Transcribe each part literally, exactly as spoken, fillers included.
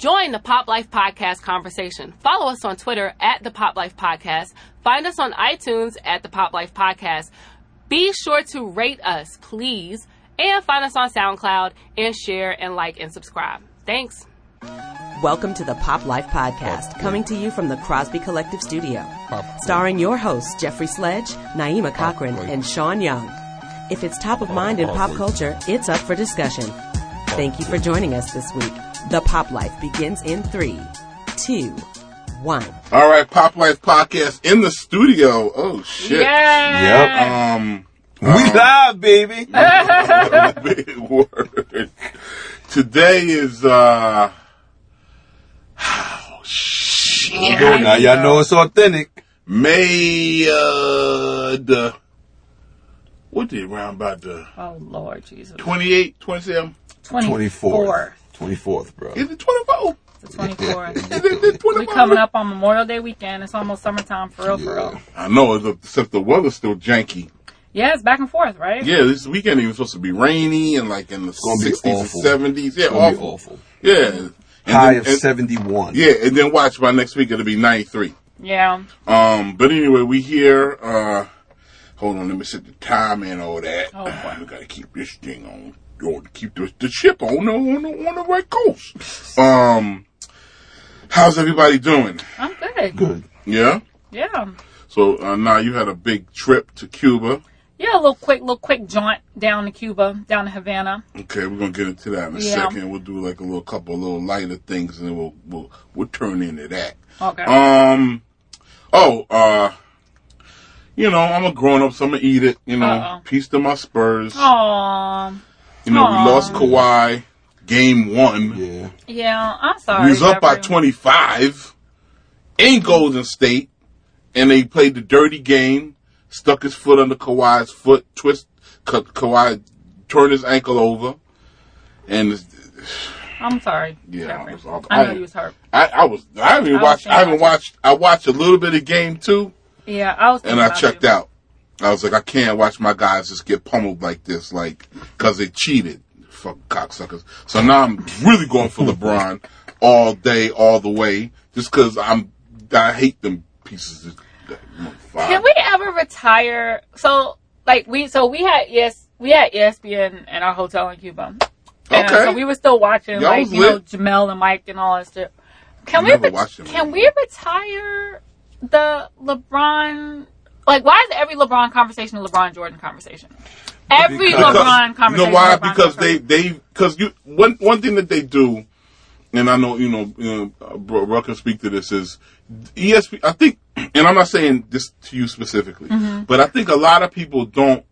Join the Pop Life Podcast conversation. Follow us on Twitter at the Pop Life Podcast. Find us on iTunes at the Pop Life Podcast. Be sure to rate us, please. And find us on SoundCloud and share and like and subscribe. Thanks. Welcome to the Pop Life Podcast, coming to you from the Crosby Collective Studio. Starring your hosts, Jeffrey Sledge, Naima Cochran, and Sean Young. If it's top of mind in pop culture, it's up for discussion. Thank you for joining us this week. The Pop Life begins in three, two, one. All right, Pop Life Podcast in the studio. Oh, shit. Yeah. Yep. Um, we um, live, baby. Big word. Today is, uh, oh, shit. Oh, now y'all know it's authentic. May, uh, the, what did round about the? Oh, Lord Jesus. twenty-eight, twenty-seven? twenty-fourth. twenty-fourth, bro. Is it twenty-four? The twenty-fourth. Is it the twenty-four? We coming up on Memorial Day weekend. It's almost summertime for real, for real. I know, except the weather's still janky. Yeah, it's back and forth, right? Yeah, this weekend even supposed to be rainy and like in the sixties and seventies. Yeah, it's awful. awful. Yeah. And High then, of and, seventy-one. Yeah, and then watch by next week it'll be ninety-three. Yeah. Um, but anyway, we here. Uh, hold on, let me set the time and all that. Oh, boy. We gotta keep this thing on. Or keep the, the ship on the, on the on the right course. Um, how's everybody doing? I'm good. Good. Yeah. Yeah. So uh, now you had a big trip to Cuba. Yeah, a little quick, little quick jaunt down to Cuba, down to Havana. Okay, we're gonna get into that in a Yeah. second. We'll do like a little couple of little lighter things, and then we'll we'll we'll turn into that. Okay. Um. Oh. Uh. You know, I'm a grown up, so I'm gonna eat it. You know, Uh-oh. Peace to my Spurs. Aww. You know, Aww. we lost Kawhi game one. Yeah. Yeah, I'm sorry. We was up by Jeffrey. twenty-five in Golden State, and they played the dirty game. Stuck his foot under Kawhi's foot, twist. Ka- Kawhi turned his ankle over, and it's, I'm sorry. yeah, Jeffrey. I was. I, I know you was hurt. I, I was. I haven't even I was watched. I thinking haven't about you. watched. I watched a little bit of game two, Yeah, I was. and I about checked you. out. I was like, I can't watch my guys just get pummeled like this, like because they cheated. Fucking cocksuckers. So now I'm really going for LeBron all day, all the way, just because I'm. I hate them pieces of. Can we ever retire? So, like we, so we had yes, we had E S P N in our hotel in Cuba. And Okay. so we were still watching, Y'all like was you know, lit. Jamel and Mike and all that stuff. Can I we? never Re- watched them can anymore. we retire the LeBron? Like, why is every LeBron conversation a LeBron Jordan conversation? Every Because- LeBron conversation. You know why? is a LeBron Because they conversation. they because you one one thing that they do, and I know you know, you know uh, bro, bro can speak to this is E S P N. I think, and I'm not saying this to you specifically, Mm-hmm. but I think a lot of people don't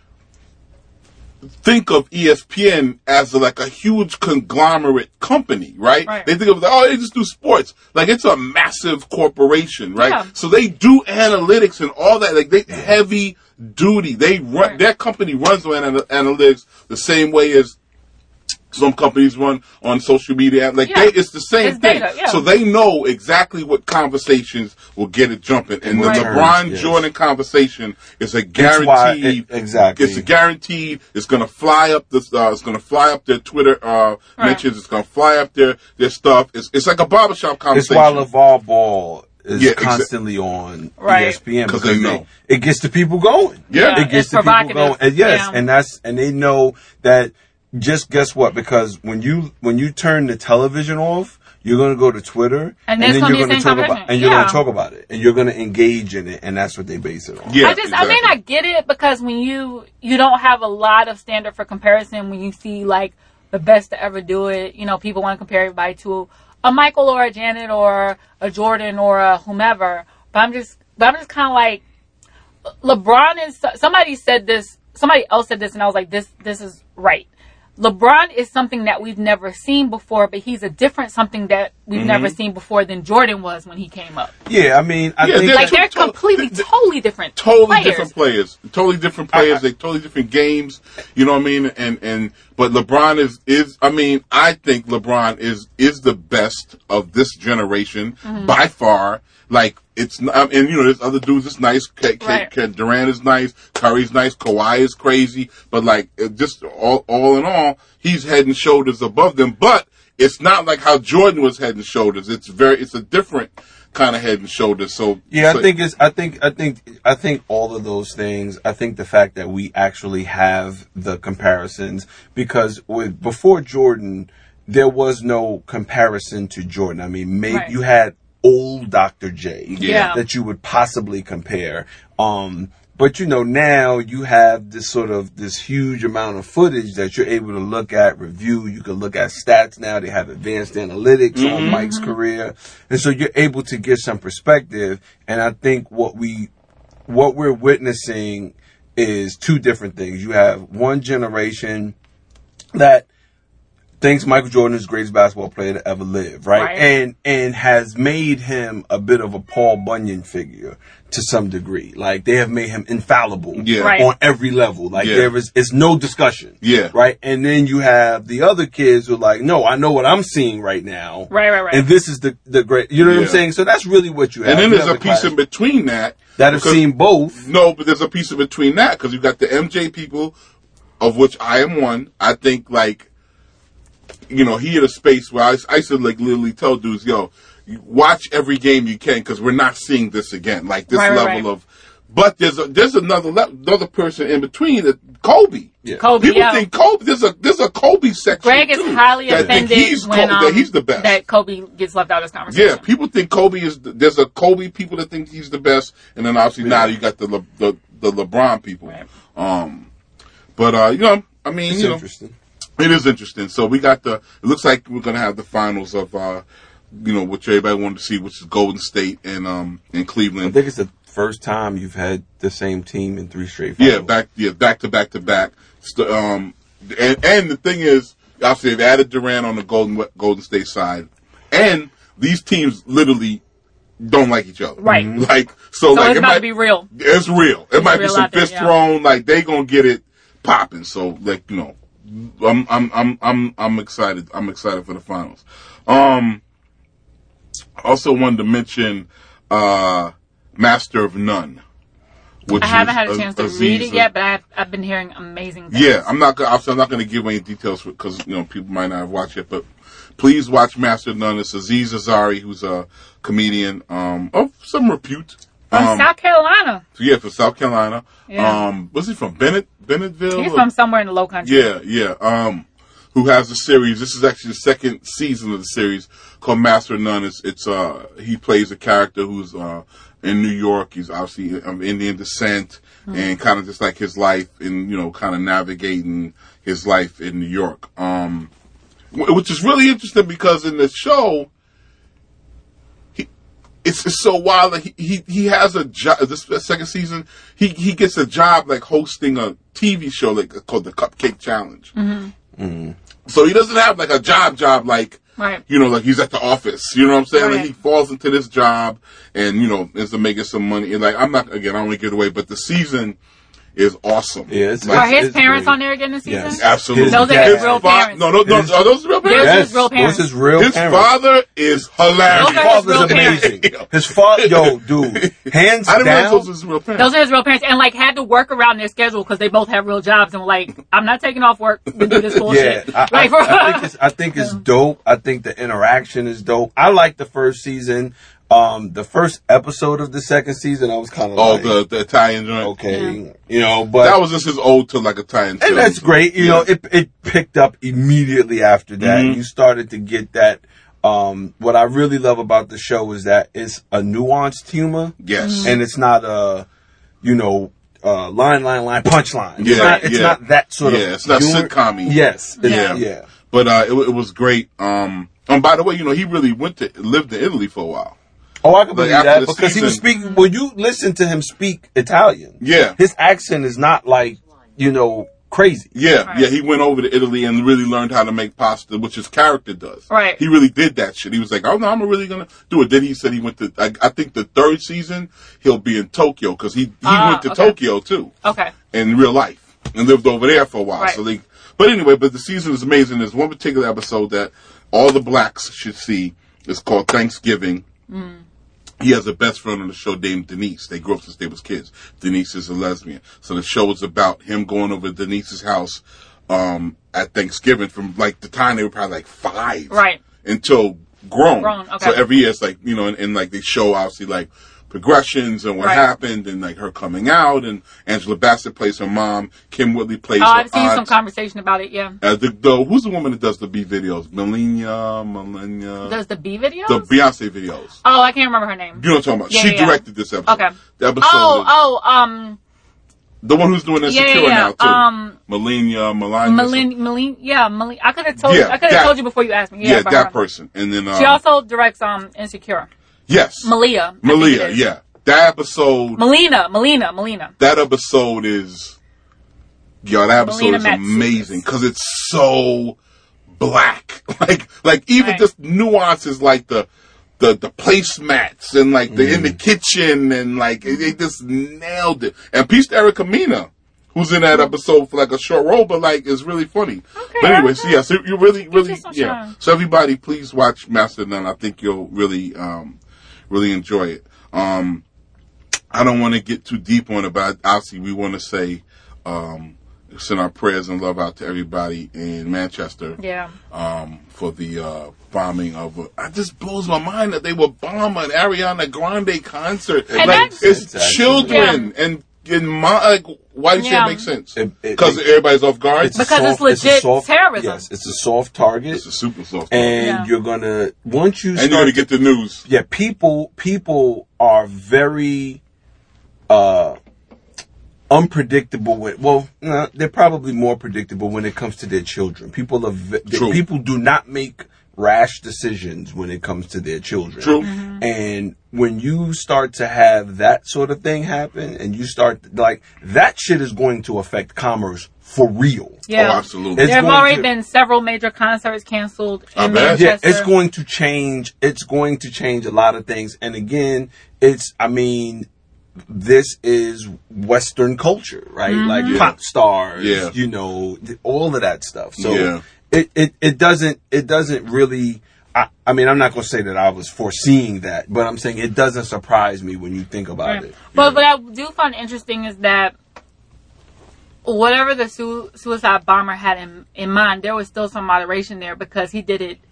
think of E S P N as a, like a huge conglomerate company, right? Right. They think of oh, they just do sports. Like it's a massive corporation, right? Yeah. So they do analytics and all that. Like they heavy duty. They run Right. their company runs on ana- analytics the same way as some companies run on social media. Like Yeah. they, it's the same It's thing. data, yeah. So they know exactly what conversations will get it jumping. And Right. the LeBron Yes. Jordan conversation is a why guaranteed. it- exactly. It's a guaranteed. It's gonna fly up the. Uh, it's gonna fly up their Twitter uh, Right. mentions. It's gonna fly up their their stuff. It's it's like a barbershop It's conversation. why LeVar Ball is Yeah, exa- constantly on Right. E S P N 'Cause because they know. they- it gets the people going. Yeah. It gets It's the people provocative. going. And yes, Yeah. and that's and they know that. Just guess what? Because when you when you turn the television off, you're gonna go to Twitter, And there's then gonna you're be the gonna same talk about conversation. and you're Yeah. gonna talk about it, and you're gonna engage in it, and that's what they base it on. Yeah, I just, I mean, exactly. I get it because when you, you don't have a lot of standard for comparison when you see like the best to ever do it, you know, people want to compare everybody to a Michael or a Janet or a Jordan or a whomever. But I'm just, but I'm just kind of like, LeBron is, somebody said this, somebody else said this and I was like, this, this is right. LeBron is something that we've never seen before, but he's a different something that we've Mm-hmm. never seen before than Jordan was when he came up. Yeah, I mean, I Yeah, think they're Like two they're to- completely, they- totally different. totally players. different players, totally different players. They totally different games. You know what I mean? And and but LeBron is is. I mean, I think LeBron is is the best of this generation Mm-hmm. by far. Like it's not, and you know, there's other dudes that's nice. K, K, Right. K, Durant is nice. Curry's nice. Kawhi is crazy. But like, it just all all in all, he's head and shoulders above them. But it's not like how Jordan was Head and Shoulders. It's very, it's a different kind of Head and Shoulders. So yeah, so, I think it's, I think, I think, I think all of those things. I think the fact that we actually have the comparisons, because with before Jordan, there was no comparison to Jordan. I mean, maybe right. you had old Doctor J yeah. that you would possibly compare. Um, But, you know, now you have this sort of, this huge amount of footage that you're able to look at, review. You can look at stats now. They have advanced analytics mm-hmm. on Mike's career. And so you're able to get some perspective. And I think what we, what we're witnessing is two different things. You have one generation that thinks Michael Jordan is the greatest basketball player to ever live, right? right? And and has made him a bit of a Paul Bunyan figure to some degree. Like, they have made him infallible yeah. right. on every level. Like, yeah. there is it's no discussion. Yeah. Right? And then you have the other kids who are like, no, I know what I'm seeing right now. Right, right, right. And this is the, the great, you know yeah. what I'm saying? So that's really what you have. And then You there's have a the piece class in between that. that have seen both. No, but there's a piece in between that, because you've got the M J people, of which I am one. I think, like, you know, he in a space where I, I used to, like, literally tell dudes, yo, you watch every game you can, because we're not seeing this again. Like, this right, level right, right. of... But there's a, there's another le- another person in between, that Kobe. Yeah. Kobe, People yeah. think Kobe. There's a there's a Kobe section. Greg is too, highly that think offended he's when Kobe, um, that he's the best. that Kobe gets left out of this conversation. Yeah, people think Kobe is. The, there's a Kobe people that think he's the best, and then obviously Yeah. now you got the Le, the the LeBron people. Right. Um, but uh, you know, I mean, It's you know, interesting. it is interesting. So we got the. It looks like we're gonna have the finals of, uh, you know, which everybody wanted to see, which is Golden State and um and I Cleveland. think it's the first time you've had the same team in three straight finals. Yeah, back yeah back to back to back. St- Um, and and the thing is, obviously they've added Durant on the Golden Golden State side, and these teams literally don't like each other. Right. Mm-hmm. Like so, So like it's it about might to be real. It's real. It It's might be real some out there, fist yeah. thrown. Like they gonna get it popping. So like you know, I'm I'm I'm I'm I'm excited. I'm excited for the finals. Um, also wanted to mention uh, Master of None. Which I haven't is had a chance to Aziz read it of- yet, but I've, I've been hearing amazing things. Yeah, I'm not. Gonna, I'm not going to give any details because you know people might not have watched it. But please watch Master of None. It's Aziz Ansari, who's a comedian um, of some repute. From Um, South Carolina. yeah, from South Carolina. Yeah. Um, was he from Bennett, Bennetville? He's or- from somewhere in the Low Country. Yeah, yeah. Um, who has a series? This is actually the second season of the series called Master of None. It's, it's uh, he plays a character who's uh, in New York. He's obviously of Indian descent, mm-hmm. and kind of just like his life in, you know, kind of navigating his life in New York. Um, which is really interesting because in the show, he, it's, it's so wild. Like he, he, he has a job, this second season, he, he gets a job like hosting a T V show like called the Cupcake Challenge. Mm-hmm. Mm-hmm. So he doesn't have like a job job like, Right. you know, like he's at the office. You know what I'm saying? Right. Like he falls into this job and, you know, ends up making some money. And like, I'm not, again, I don't want to give it away, but the season is awesome. Yeah, it's, Like, Are his it's parents great. on there again this season? Yes. absolutely. Those are his real fa- parents. No, no, no. His- Are those real Those parents? are his real parents. Those his real His parents. father is hilarious. Those are his father's real parents. amazing. His father, yo, dude, hands I didn't realize down. those were his real parents. Those are his real parents, and like had to work around their schedule because they both have real jobs, and were like, I'm not taking off work to do this Yeah, bullshit. I, like, I, I think it's I think it's dope. I think the interaction is dope. I like the first season. Um, the first episode of the second season, I was kind of oh, like, the, the Italian joint. Yeah. okay, you know, but That was just his ode to like Italian. and that's great. You know, it it picked up immediately after that. Mhm. You started to get that. Um, what I really love about the show is that it's a nuanced humor, Yes. and it's not a, you know, uh, line, line, line, punchline. It's Yeah, not. It's yeah. not that sort of. Yeah, it's not humor. sitcom-y. Yes. it's- Yeah. Yeah. But uh, it, it was great. Um, and by the way, you know, he really went to lived in Italy for a while. Oh, I can Like, believe after that the because he was season- speaking. When you listen to him speak Italian, Yeah. his accent is not like, you know, crazy. Yeah, Right. yeah, he went over to Italy and really learned how to make pasta, which his character does. Right. He really did that shit. He was like, oh, no, I'm really going to do it. Then he said he went to, I, I think the third season, he'll be in Tokyo because he, he Ah, went to okay. Tokyo too okay. in real life and lived over there for a while. Right. So they, but anyway, but the season is amazing. There's one particular episode that all the blacks should see. It's called Thanksgiving. Mm. He has a best friend on the show named Denise. They grew up since they was kids. Denise is a lesbian. So the show is about him going over to Denise's house um, at Thanksgiving from like the time they were probably like five, Right. until grown. Grown, okay. So every year it's like, you know, and, and like they show obviously like progressions and what Right. happened and like her coming out, and Angela Bassett plays her mom, Kim Whitley plays Oh, her I've seen aunt. some conversation about it. Yeah. Uh, the, the, who's the woman that does the B videos? Melania, Melania. Does the B videos? The Beyonce videos. Oh, I can't remember her name. You know what I'm talking about? Yeah, she yeah, yeah. directed this episode. Okay. The episode Oh, is- oh, um, the one who's doing Insecure yeah, yeah, now too. um, Melania, Melania. Malin, Malin, yeah, Malin. I could have told. Yeah, you, I could have that- told you before you asked me. Yeah, Yeah, about that her. person. And then um, She also directs um Insecure. yes, Malia. I think Malia. it is. Yeah, that episode. Melina, Melina, Melina. That episode is, yo, that episode Melina is Matsoukas. amazing because it's so black. Like, like even Right. just nuances like the. The the placemats and like the in the kitchen and like they they just nailed it. And peace to Erica Mena, who's in that episode for like a short role, but like is really funny. Okay, But anyway, so okay. yeah, so you really, really, you some yeah. shine. So everybody, please watch Master of None. I think you'll really, um, really enjoy it. Um, I don't want to get too deep on it, but obviously we want to say, um, send our prayers and love out to everybody in Manchester. Yeah. Um, for the uh, bombing of, uh, it just blows my mind that they were bombing an Ariana Grande concert. And like that's- it's It's actually- children and in my like, why do you say Yeah. it makes sense? It- it- Because it- everybody's off guard. It's a Because it's soft- a legit soft- terrorism. Yes, it's a soft target, It's a super soft. and Yeah. you're gonna once you And start you're gonna to- get the news. yeah, people people are very uh unpredictable with well no, they're probably more predictable when it comes to their children. People are ve- True. people do not make rash decisions when it comes to their children. True. Mm-hmm. And when you start to have that sort of thing happen and you start like that shit is going to affect commerce for real. Yeah. Oh, absolutely. It's There have going already to- been several major concerts canceled I in bet. Yeah, Manchester. it's going to change. It's going to change a lot of things. And again, it's, I mean, this is Western culture, right? Mm-hmm. Like Yeah. pop stars, Yeah. you know, th- all of that stuff. So Yeah. it, it, it doesn't, it doesn't really, I, I mean, I'm not going to say that I was foreseeing that, but I'm saying it doesn't surprise me when you think about Right. it. But what I do find interesting is that whatever the su- suicide bomber had in, in mind, there was still some moderation there because he did it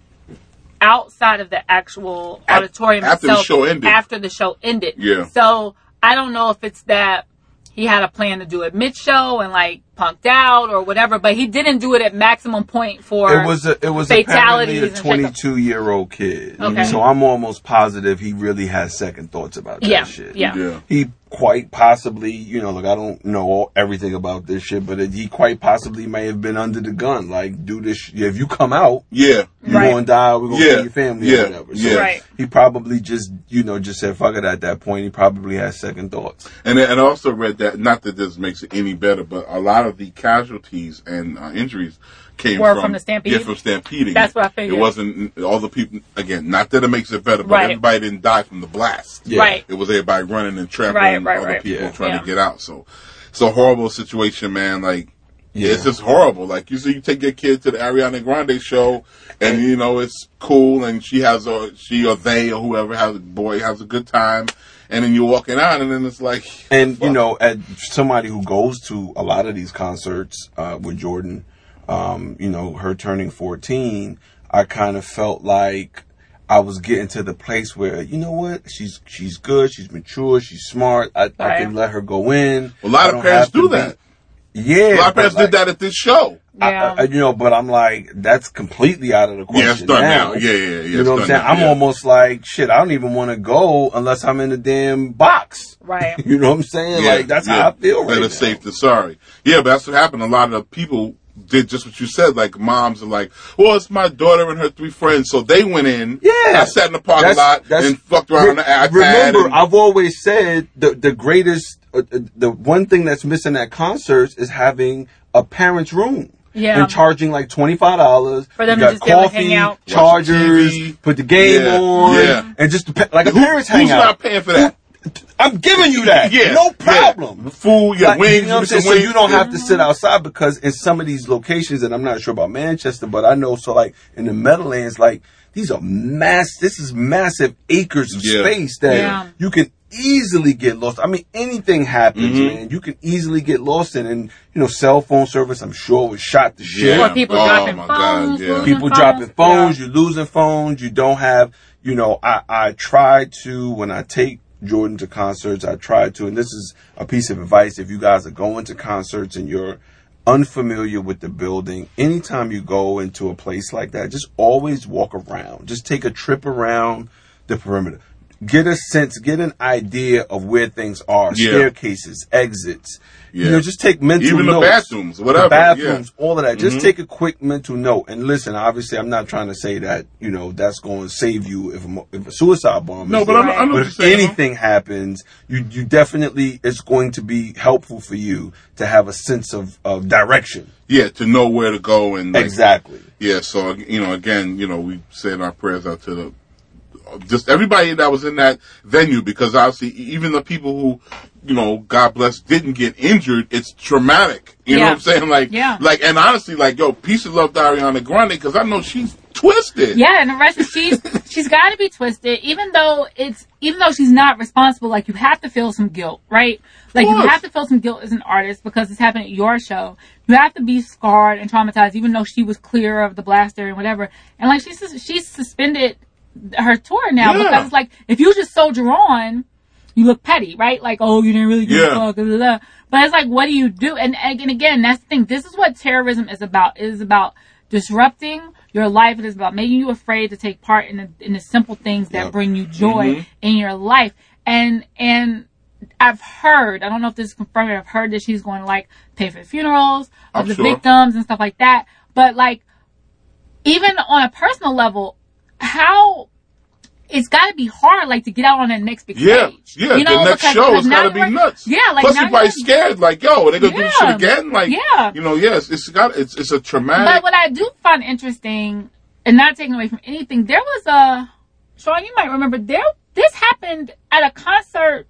outside of the actual Af- auditorium after the itself. show ended. After the show ended. Yeah. So I don't know if it's that he had a plan to do it mid-show and like punked out or whatever, but he didn't do it at maximum point for It was a, it was fatalities apparently a and shit. twenty-two year old kid. Okay. So I'm almost positive he really has second thoughts about that Yeah, shit. yeah. Yeah. He quite possibly, you know, look, I don't know all, everything about this shit, but it, he quite possibly may have been under the gun. Like, do this. Sh- if you come out, Yeah. you're Right. going to die. We're going to Yeah. kill your family Yeah. or whatever. So Yeah. Right. he probably just, you know, just said fuck it at that point. He probably has second thoughts. And and I also read that, not that this makes it any better, but a lot of the casualties and uh, injuries came Were from, from the stampede? Yeah, from stampeding. That's what I figured. It wasn't all the people. Again, not that it makes it better, but Right. everybody didn't die from the blast. Yeah. Right. It was everybody running and trampling Right, right, other right. people Yeah. trying Yeah. to get out. So it's a horrible situation, man. Like. Yeah. It's just horrible. Like you see, you take your kid to the Ariana Grande show, and you know it's cool, and she has a she or they or whoever has a boy has a good time, and then you're walking out, and then it's like, And you fuck. know, as somebody who goes to a lot of these concerts uh, with Jordan, um, you know, her turning fourteen, I kind of felt like I was getting to the place where, you know what, she's she's good, she's mature, she's smart. I, I Right. can let her go in. a lot I of don't parents have to do be- that. Yeah, A lot of but parents like, did that at this show. I- Yeah. I- you know, but I'm like, that's completely out of the question. Yeah, it's done now. Yeah, yeah, yeah. You it's know what I'm done saying? now, I'm yeah. almost like, shit, I don't even want to go unless I'm in the damn box. Right. You know what I'm saying? Yeah, like, that's yeah. how I feel right Better now. safe than sorry. Yeah, but that's what happened. A lot of the people did just what you said. Like moms are like, well, it's my daughter and her three friends, so they went in. Yeah. I sat in the parking That's- lot that's- and fucked around on the iPad. Remember, and- I've always said the the greatest, uh, uh, the one thing that's missing at concerts is having a parent's room. Yeah. And charging like twenty-five dollars. For them you to got just be able to coffee, hang out. chargers, Watch T V. put the game Yeah, on, yeah. and just to, pa- like a Who- parents who's hangout. not paying for that? I'm giving you that. Yeah, No yeah. problem. Food, yeah, Like, wings, you know what I'm with saying? some So wings. you don't have to sit outside because in some of these locations, and I'm not sure about Manchester, but I know, so like in the Meadowlands, like these are mass, this is massive acres of Yeah. space that Yeah. you can easily get lost. I mean, anything happens, Mm-hmm. man. You can easily get lost in, and you know, cell phone service, I'm sure, was shot to shit. Yeah. Or people Oh, dropping my phones. God, yeah. losing People phones. dropping phones, Yeah. you're losing phones, you don't have, you know, I, I try to, when I take Jordan to concerts, I try to, and this is a piece of advice, if you guys are going to concerts and you're unfamiliar with the building, anytime you go into a place like that, just always walk around. Just take a trip around the perimeter. Get a sense, get an idea of where things are, Yeah. staircases, exits. Yeah. You know, just take mental Even the notes. bathrooms, whatever, The bathrooms, all of that. Just Mm-hmm. take a quick mental note. And listen, obviously, I'm not trying to say that, you know, that's going to save you if a, mo- if a suicide bomb No, is but there. I know- I know But what if you're saying, anything happens, you, you definitely, it's going to be helpful for you to have a sense of, of direction. Yeah, to know where to go and like, Exactly. Yeah, so you know, again, you know, we said our prayers out to the just everybody that was in that venue, because obviously even the people who, you know, God bless, didn't get injured, it's traumatic. You know Yeah. what I'm saying? Like, Yeah. like, and honestly, like, yo, peace of love to Ariana Grande, because I know she's twisted. Yeah, and the rest of she's she's got to be twisted. Even though it's even though she's not responsible, like you have to feel some guilt, right? Like you course. have to feel some guilt as an artist because it's happening at your show. You have to be scarred and traumatized, even though she was clear of the blaster and whatever. And like she's she's suspended her tour now Yeah. because it's like if you just soldier on, you look petty, right? Like, oh, you didn't really give Yeah. a fuck, blah, blah, blah. But it's like, what do you do? And, and again, that's the thing. This is what terrorism is about. It is about disrupting your life. It is about making you afraid to take part in the, in the simple things that Yep. bring you joy Mm-hmm. in your life. And, and I've heard, I don't know if this is confirmed, I've heard that she's going to like pay for the funerals of I'm the sure. victims and stuff like that. But like, even on a personal level, how, it's got to be hard, like, to get out on that next big Yeah, stage. yeah. You know, the next because- show because has now got to be you're- nuts. Yeah, like plus now you're probably you're- scared. Like, yo, are they gonna do this shit Yeah. again? Like, Yeah. you know, yes, it's got it's it's a traumatic. But what I do find interesting, and not taking away from anything, there was a, Sean, you might remember, there this happened at a concert,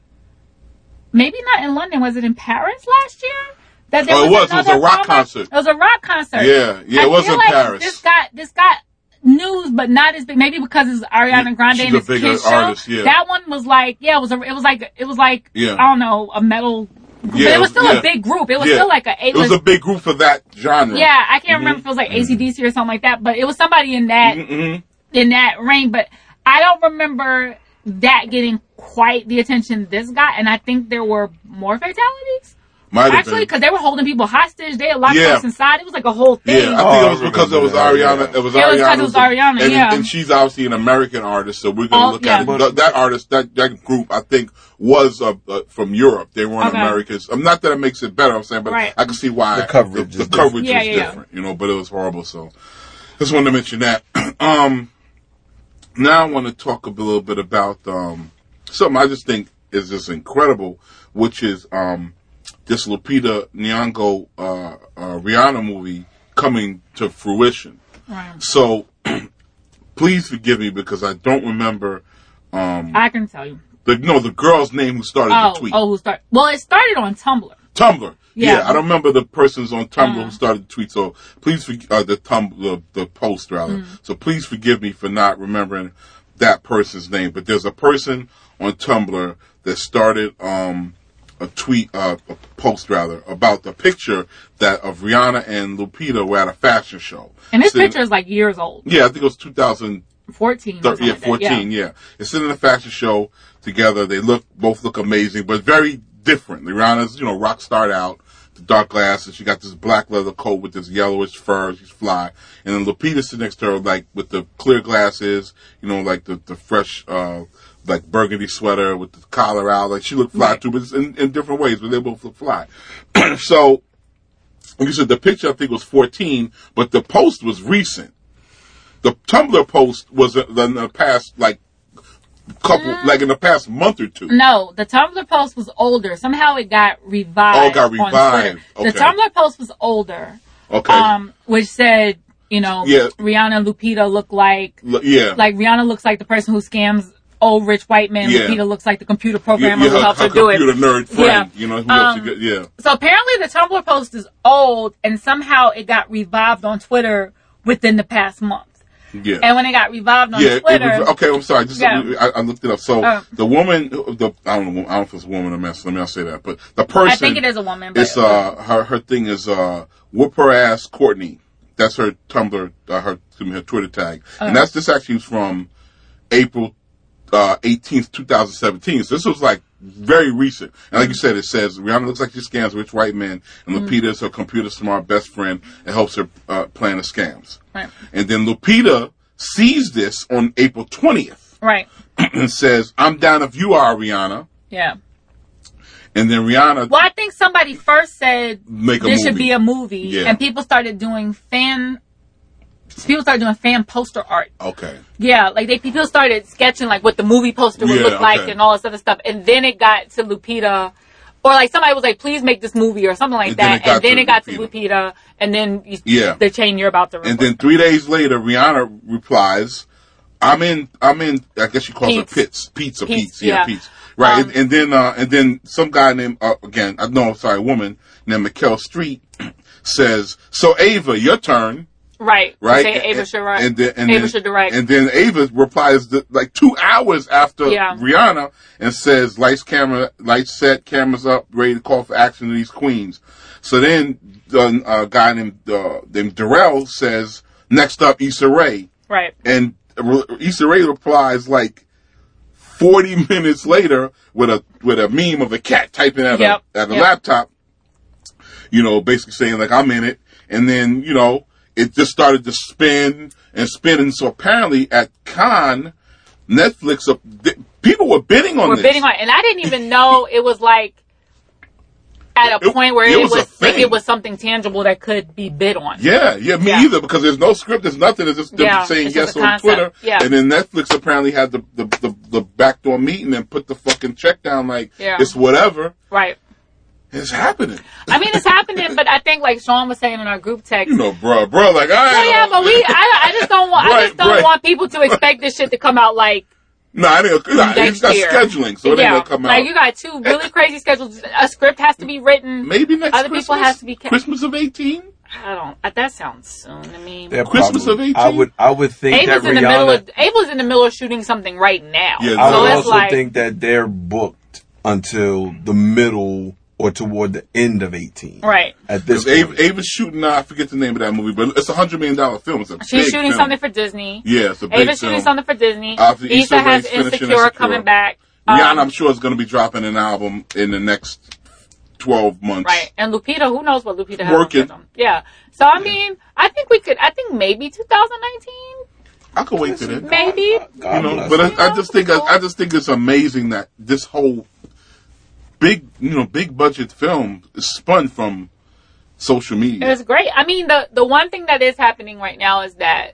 maybe not in London, was it in Paris last year? That there Oh, it was. It was a another rock promo- concert. It was a rock concert. Yeah, yeah, I it was feel in like Paris. This got, this got news, but not as big. Maybe because it's Ariana Yeah, Grande she's and a it's bigger Kids show. artist, yeah. That one was like, yeah, it was a, it was like, it was like, Yeah. I don't know, a metal group. Yeah, but it was still yeah. a big group. It was Yeah. still like a it was a big group for that genre. yeah, I can't Mm-hmm. remember if it was like A C D C or something like that, but it was somebody in that Mm-hmm. in that range. But I don't remember that getting quite the attention this got, and I think there were more fatalities. Might have Actually, been. because they were holding people hostage, they had locked Yeah. us inside. It was like a whole thing. Yeah, I Oh, think I it was because it was remember that, Ariana. yeah. It was It was Ariana. 'cause it was Ariana, and, yeah. and she's obviously an American artist, so we're gonna Oh, look yeah. at it. Th- that artist, that that group, I think, was uh, uh, from Europe. They weren't Okay. Americans. I'm not that it makes it better. I'm saying, but Right. I can see why The coverage The, is the coverage different. was Yeah, yeah, yeah. different, you know. But it was horrible. So, just wanted to mention that. um, now I want to talk a little bit about um, something I just think is just incredible, which is um, this Lupita Nyong'o uh, uh, Rihanna movie coming to fruition. Right. So, please forgive me because I don't remember um, I can tell you. the no the girl's name who started Oh, the tweet. oh, who started? Well, it started on Tumblr. Tumblr. Yeah. Yeah. I don't remember the persons on Tumblr Mm. who started the tweet. So please, for, uh, the Tumblr, the, the post rather. Mm. So please forgive me for not remembering that person's name. But there's a person on Tumblr that started um, a tweet, uh, a post rather, about the picture that of Rihanna and Lupita were at a fashion show. And this Sitting- picture is like years old. Yeah, I think it was two thousand. fourteen. or Thir- something yeah, like that. fourteen. Yeah. It's in a fashion show together. They look both look amazing, but very different. Rihanna's, you know, rock starred out, the dark glasses. She got this black leather coat with this yellowish fur. She's fly. And then Lupita's sitting next to her, like with the clear glasses, you know, like the the fresh, uh, like burgundy sweater with the collar out. Like she looked fly Right. too, but it's in, in different ways. But they both look fly. So, like you said, the picture I think was fourteen, but the post was recent. The Tumblr post was in the past, like, couple, like in the past month or two. No, the Tumblr post was older. Somehow it got revived. Oh, it got on revived. Twitter. Okay. The Tumblr post was older. Okay. Um, which said, you know, Yeah. Rihanna and Lupita look like, L- yeah. like Rihanna looks like the person who scams old rich white men. Yeah. Lupita looks like the computer yeah, programmer yeah, who her, helps her her do it. computer nerd friend, Yeah. you know, who helps Um, you get, yeah. So apparently the Tumblr post is old and somehow it got revived on Twitter within the past month. Yeah. And when it got revived on yeah, Twitter. It was, okay, I'm sorry. Just Yeah. I, I looked it up. So Uh, the woman, the I don't know, I don't know if it's a woman or man. So let me not say that. But the person, I think it is a woman. But it's uh her her thing is uh whoop her ass Courtney. That's her Tumblr, uh, her excuse me, her Twitter tag, Uh, and that's this actually was from April uh, eighteenth, twenty seventeen. So this was like very recent. And like you said, it says Rihanna looks like she scams rich white men, and Mm-hmm. Lupita is her computer smart best friend and helps her uh, plan the scams. Right. And then Lupita sees this on April twentieth Right. and says, "I'm down if you are, Rihanna." Yeah. And then Rihanna Well, I think somebody first said make a this movie. should be a movie, Yeah. and people started doing fan. People started doing fan poster art. Okay. Yeah, like they people started sketching like what the movie poster would Yeah, look like okay. and all this other stuff, and then it got to Lupita, or like somebody was like, "Please make this movie" or something like And then that, it got and then to it got Lupita. to Lupita, and then you, Yeah. the chain you're about to. And then three days later, Rihanna replies, "I'm in. I'm in. I guess she calls Pete's. her Pits, Pete's or Pete's, Pete's, yeah, yeah. Pete's, right?" Um, and, and then, uh, and then some guy named uh, again, I know, sorry, a woman named Mikkel Street says, "So Ava, your turn." Right, Right, Say Ava should write. and then and Ava then, should direct. and then Ava replies th- like two hours after Yeah. Rihanna and says, "Lights, camera, lights set, cameras up, ready to call for action to these queens." So then the uh, guy named uh, named Darrell says, "Next up, Issa Rae," Right. and Issa Rae replies like forty minutes later with a with a meme of a cat typing at Yep. a at a Yep. laptop. You know, basically saying like, "I'm in it," and then you know. It just started to spin and spin, and so apparently at Cannes, Netflix, uh, th- people were bidding on We're this. bidding on it, and I didn't even know it was like at a It- point where it it, was was, a like, thing. it was something tangible that could be bid on. Yeah, yeah, me Yeah. either, because there's no script, there's nothing, it's just them Yeah, saying it's yes just a on concept. Twitter, Yeah. and then Netflix apparently had the, the, the, the backdoor meeting and put the fucking check down like, Yeah. it's whatever, Right. it's happening. I mean, it's happening, but I think like Sean was saying in our group text. You know, bro, bro, like, I Well, yeah, but we, I, I just don't want, I Right, just don't right. want people to expect this shit to come out like No, I didn't, nah, it's next got year. scheduling, so it ain't yeah, gonna come out. like you got two really crazy schedules. A script has to be written. Maybe next Other Christmas? people has to be ca- Christmas of eighteen? I don't. uh, That sounds soon to me. They're Christmas probably- of I eighteen? would, I would think Ava's that in the middle Rihanna. of Ava's in the middle of shooting something right now. Yeah, I so would it's also like think that they're booked until the middle or toward the end of eighteen. right. At this Because point. Ava, Ava's shooting, uh, I forget the name of that movie, but it's a hundred million dollar film. It's a She's big shooting film. something for Disney. Yeah, it's a big Ava's film. shooting something for Disney. After Issa Issa has Rae's finishing Insecure, Insecure. coming back. Rihanna, Um, I'm sure, is going to be dropping an album in the next twelve months. Right. And Lupita, who knows what Lupita has Working. on them. Yeah. So, I mean, I think we could, I think maybe two thousand nineteen. I could wait for that. Maybe. God You know, bless but her. I, I just think I, I just think it's amazing that this whole big, you know, big budget film is spun from social media. It was great. I mean, the the one thing that is happening right now is that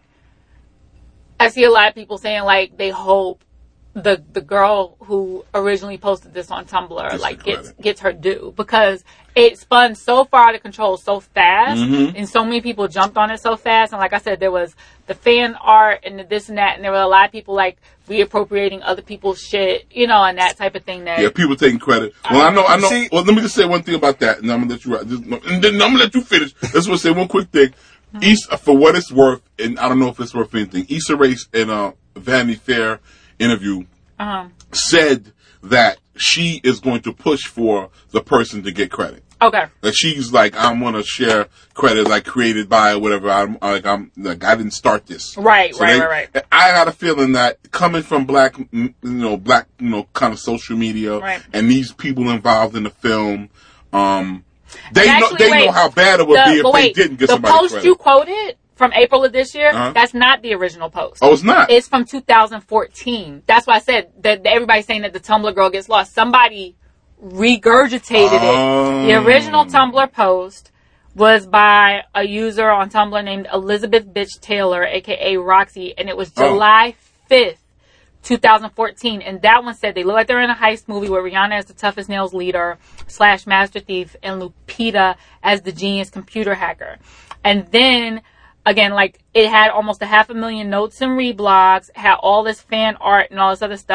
I see a lot of people saying like they hope the the girl who originally posted this on Tumblr Gets like the gets credit. gets her due because it spun so far out of control so fast, Mm-hmm. and so many people jumped on it so fast. And like I said, there was the fan art and the this and that, and there were a lot of people like reappropriating other people's shit, you know, and that type of thing. That Yeah, people taking credit. Well, I know, I know. See- well, let me just say one thing about that, and I'm gonna let you. Just, and then I'm gonna let you finish. I just want to say one quick thing. Issa, for what it's worth, and I don't know if it's worth anything. Issa Rae in a Vanity Fair interview uh-huh. said that she is going to push for the person to get credit. Okay. Like she's like, I'm gonna share credit like created by or whatever. I'm like, I'm like, I didn't start this. Right, So right, they- right, right. I got a feeling that coming from black, mm, you know, black, you know, kind of social media, Right. and these people involved in the film, um, they And know actually, they wait, know how bad it would the- be if but they wait, didn't get the somebody post credit. you quoted from April of this year, Uh-huh. that's not the original post. Oh, it's not. It's from two thousand fourteen. That's why I said that that everybody's saying that the Tumblr girl gets lost. Somebody regurgitated Oh. it. The original Tumblr post was by a user on Tumblr named Elizabeth Bitch Taylor, aka Roxy, and it was Oh. July fifth, twenty fourteen. And that one said they look like they're in a heist movie where Rihanna is the toughest nails leader slash master thief and Lupita as the genius computer hacker. And then again, like it had almost a half a million notes and reblogs, had all this fan art and all this other stuff.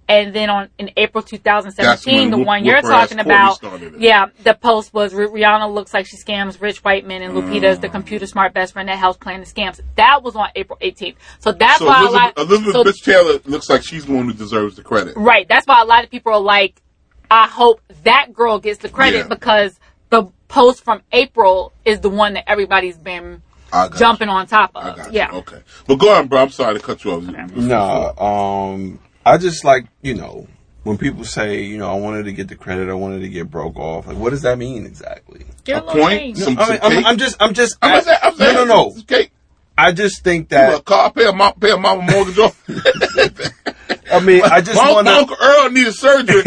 And then on in April twenty seventeen, the Whoop, one Whoop you're Her Ass talking Courtney about, started it. yeah, the post was Rihanna looks like she scams rich white men, and Lupita is Mm. the computer smart best friend that helps plan the scams. That was on April eighteenth. So that's So why Elizabeth, a lot, Elizabeth so, Bitch Taylor looks like she's the one who deserves the credit. right. That's why a lot of people are like, I hope that girl gets the credit Yeah. because the post from April is the one that everybody's been I got jumping you. on top I of. got Yeah. you. Okay. But go on, bro. I'm sorry to cut you off. No, um, I just like, you know, when people say, you know, I wanted to get the credit, I wanted to get broke off. Like, what does that mean exactly? Get A little point? change. Some- I mean, some I'm, cake? I'm just, I'm just, I'm saying, I'm saying, no, no, no. Cake. I just think You a that, car, pay a mom, pay a mama mortgage off. I mean, I just my, want my to, Uncle Earl needed surgery.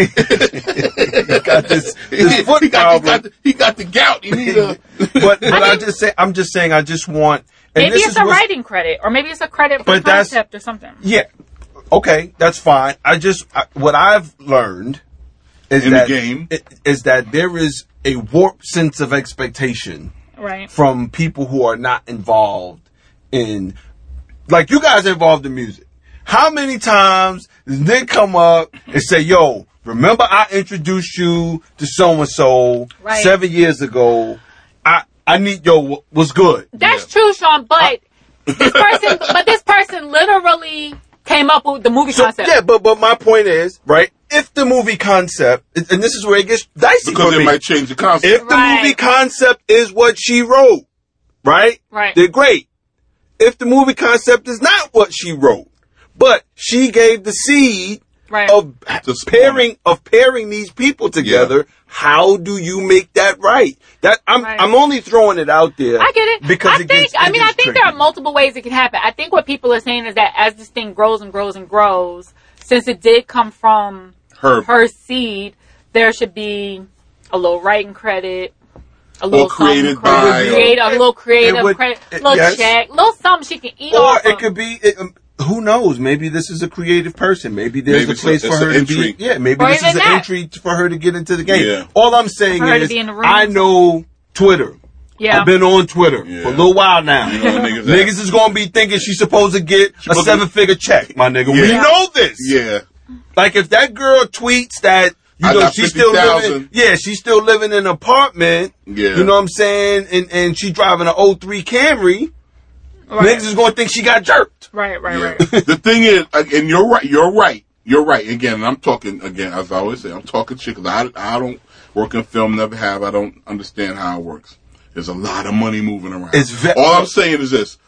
he got this, this foot he, got, he, problem. got the, he got the gout. He need a, but, but I just say, I'm just saying, I just want, and Maybe this it's is a what's- writing credit, or maybe it's a credit for But the that's- concept or something. Yeah. Okay, that's fine. I just I, what I've learned is In the that game. i- is that there is a warped sense of expectation Right. from people who are not involved in, like you guys are involved in music. How many times does Nick come up and say, "Yo, remember I introduced you to so and so Right. seven years ago? I I need yo what's good." That's Yeah. true, Sean, but this person, but this person literally came up with the movie So, concept. yeah, but but my point is, right? If the movie concept, and this is where it gets dicey because for it me. might change the concept. If the Right. movie concept is what she wrote, right? Right. They're great. If the movie concept is not what she wrote, but she gave the seed Right. of To spawn pairing of pairing these people together, how do you make that right? That I'm Right. I'm only throwing it out there. I get it. because I it think. gets, I it mean, I gets think there tricky. are multiple ways it can happen. I think what people are saying is that as this thing grows and grows and grows, since it did come from Her. her seed, there should be a little writing credit, a little created something credit, by, or- create a little creative It would- credit, it- little yes. check, little something she can eat Or off it of. could be, it, um, who knows? Maybe this is a creative person. Maybe there's Maybe a it's place a- for it's her an to entry. be. Yeah, maybe Or this is even an that. entry t- for her to get into the game. Yeah. All I'm saying For her to is, be in the room. I know Twitter. Yeah. I've been on Twitter Yeah. for a little while now. You know what niggas Niggas at. is gonna be thinking she's supposed to get a supposed to- seven figure check, my nigga. We Yeah. know this. Yeah. Like if that girl tweets that, you I know, got she's still fifty living, thousand. yeah, she's still living in an apartment. Yeah. You know what I'm saying? And and she driving an oh three Camry. Right. Niggas is gonna think she got jerked. Right, right, Yeah. right. The thing is, uh, and you're right. You're right. You're right. Again, I'm talking again as I always say. I'm talking shit because I I don't work in film, never have. I don't understand how it works. There's a lot of money moving around. It's ve- All I'm saying is this.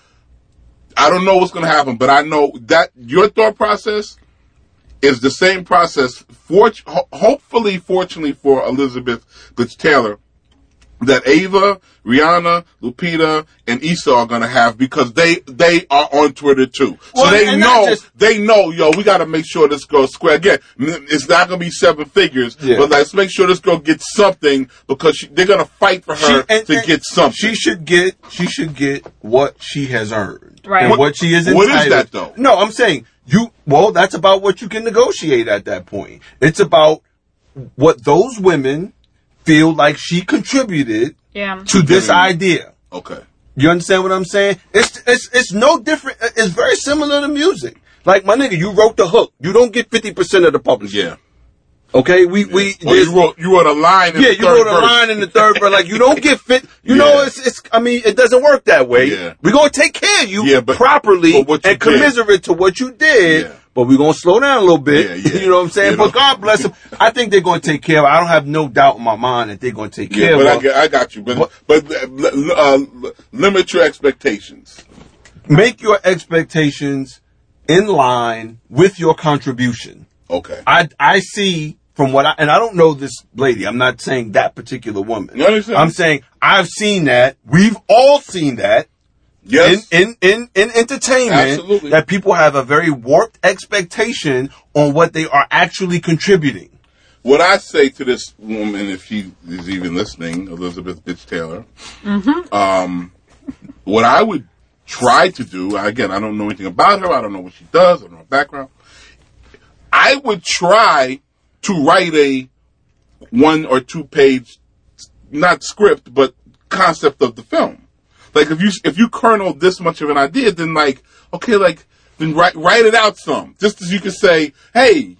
I don't know what's going to happen, but I know that your thought process is the same process. For, ho- hopefully, fortunately for Elizabeth Bitch Taylor, that Ava, Rihanna, Lupita, and Issa are gonna have because they they are on Twitter too. So Well, they and not know just- they know, yo, we gotta make sure this girl's square. Again, n- it's not gonna be seven figures, Yeah. but let's make sure this girl gets something because she, they're gonna fight for her She- and- to and get something. She should get. She should get what she has earned, Right. and What- what she is what entitled. is that, though? No, I'm saying you. Well, that's about what you can negotiate at that point. It's about what those women feel like she contributed Yeah. to this Giving- idea. okay. You understand what I'm saying? It's it's it's no different. It's very similar to music. Like my nigga, you wrote the hook. You don't get fifty percent of the publishing. Yeah. Okay, we we. Well, there's- you wrote you wrote a line. In yeah, the you third wrote a verse. line in the third verse. Like you don't get fit. You Yeah. know, it's it's. I mean, it doesn't work that way. Yeah. We're gonna take care of you Yeah, but- properly but what you and did- commiserate to what you did. Yeah. But we're gonna slow down a little bit. Yeah, yeah. You know what I'm saying? You but know. God bless them. I think they're gonna take care of. I don't have no doubt in my mind that they're gonna take care Yeah, but I, of. get- I got you. But What- but uh, uh, limit your expectations. Make your expectations in line with your contribution. Okay. I I see from what I and I don't know this lady. I'm not saying that particular woman. You understand? I'm saying I've seen that. We've all seen that Yes. in, in in in entertainment. Absolutely. That people have a very warped expectation on what they are actually contributing. What I say to this woman, if she is even listening, Elizabeth Bitch Taylor, um, what I would try to do, again, I don't know anything about her, I don't know what she does, I don't know her background. I would try to write a one or two page, not script, but concept of the film. Like if you if you kernel this much of an idea, then like okay, like then write write it out some, just as you could say, hey.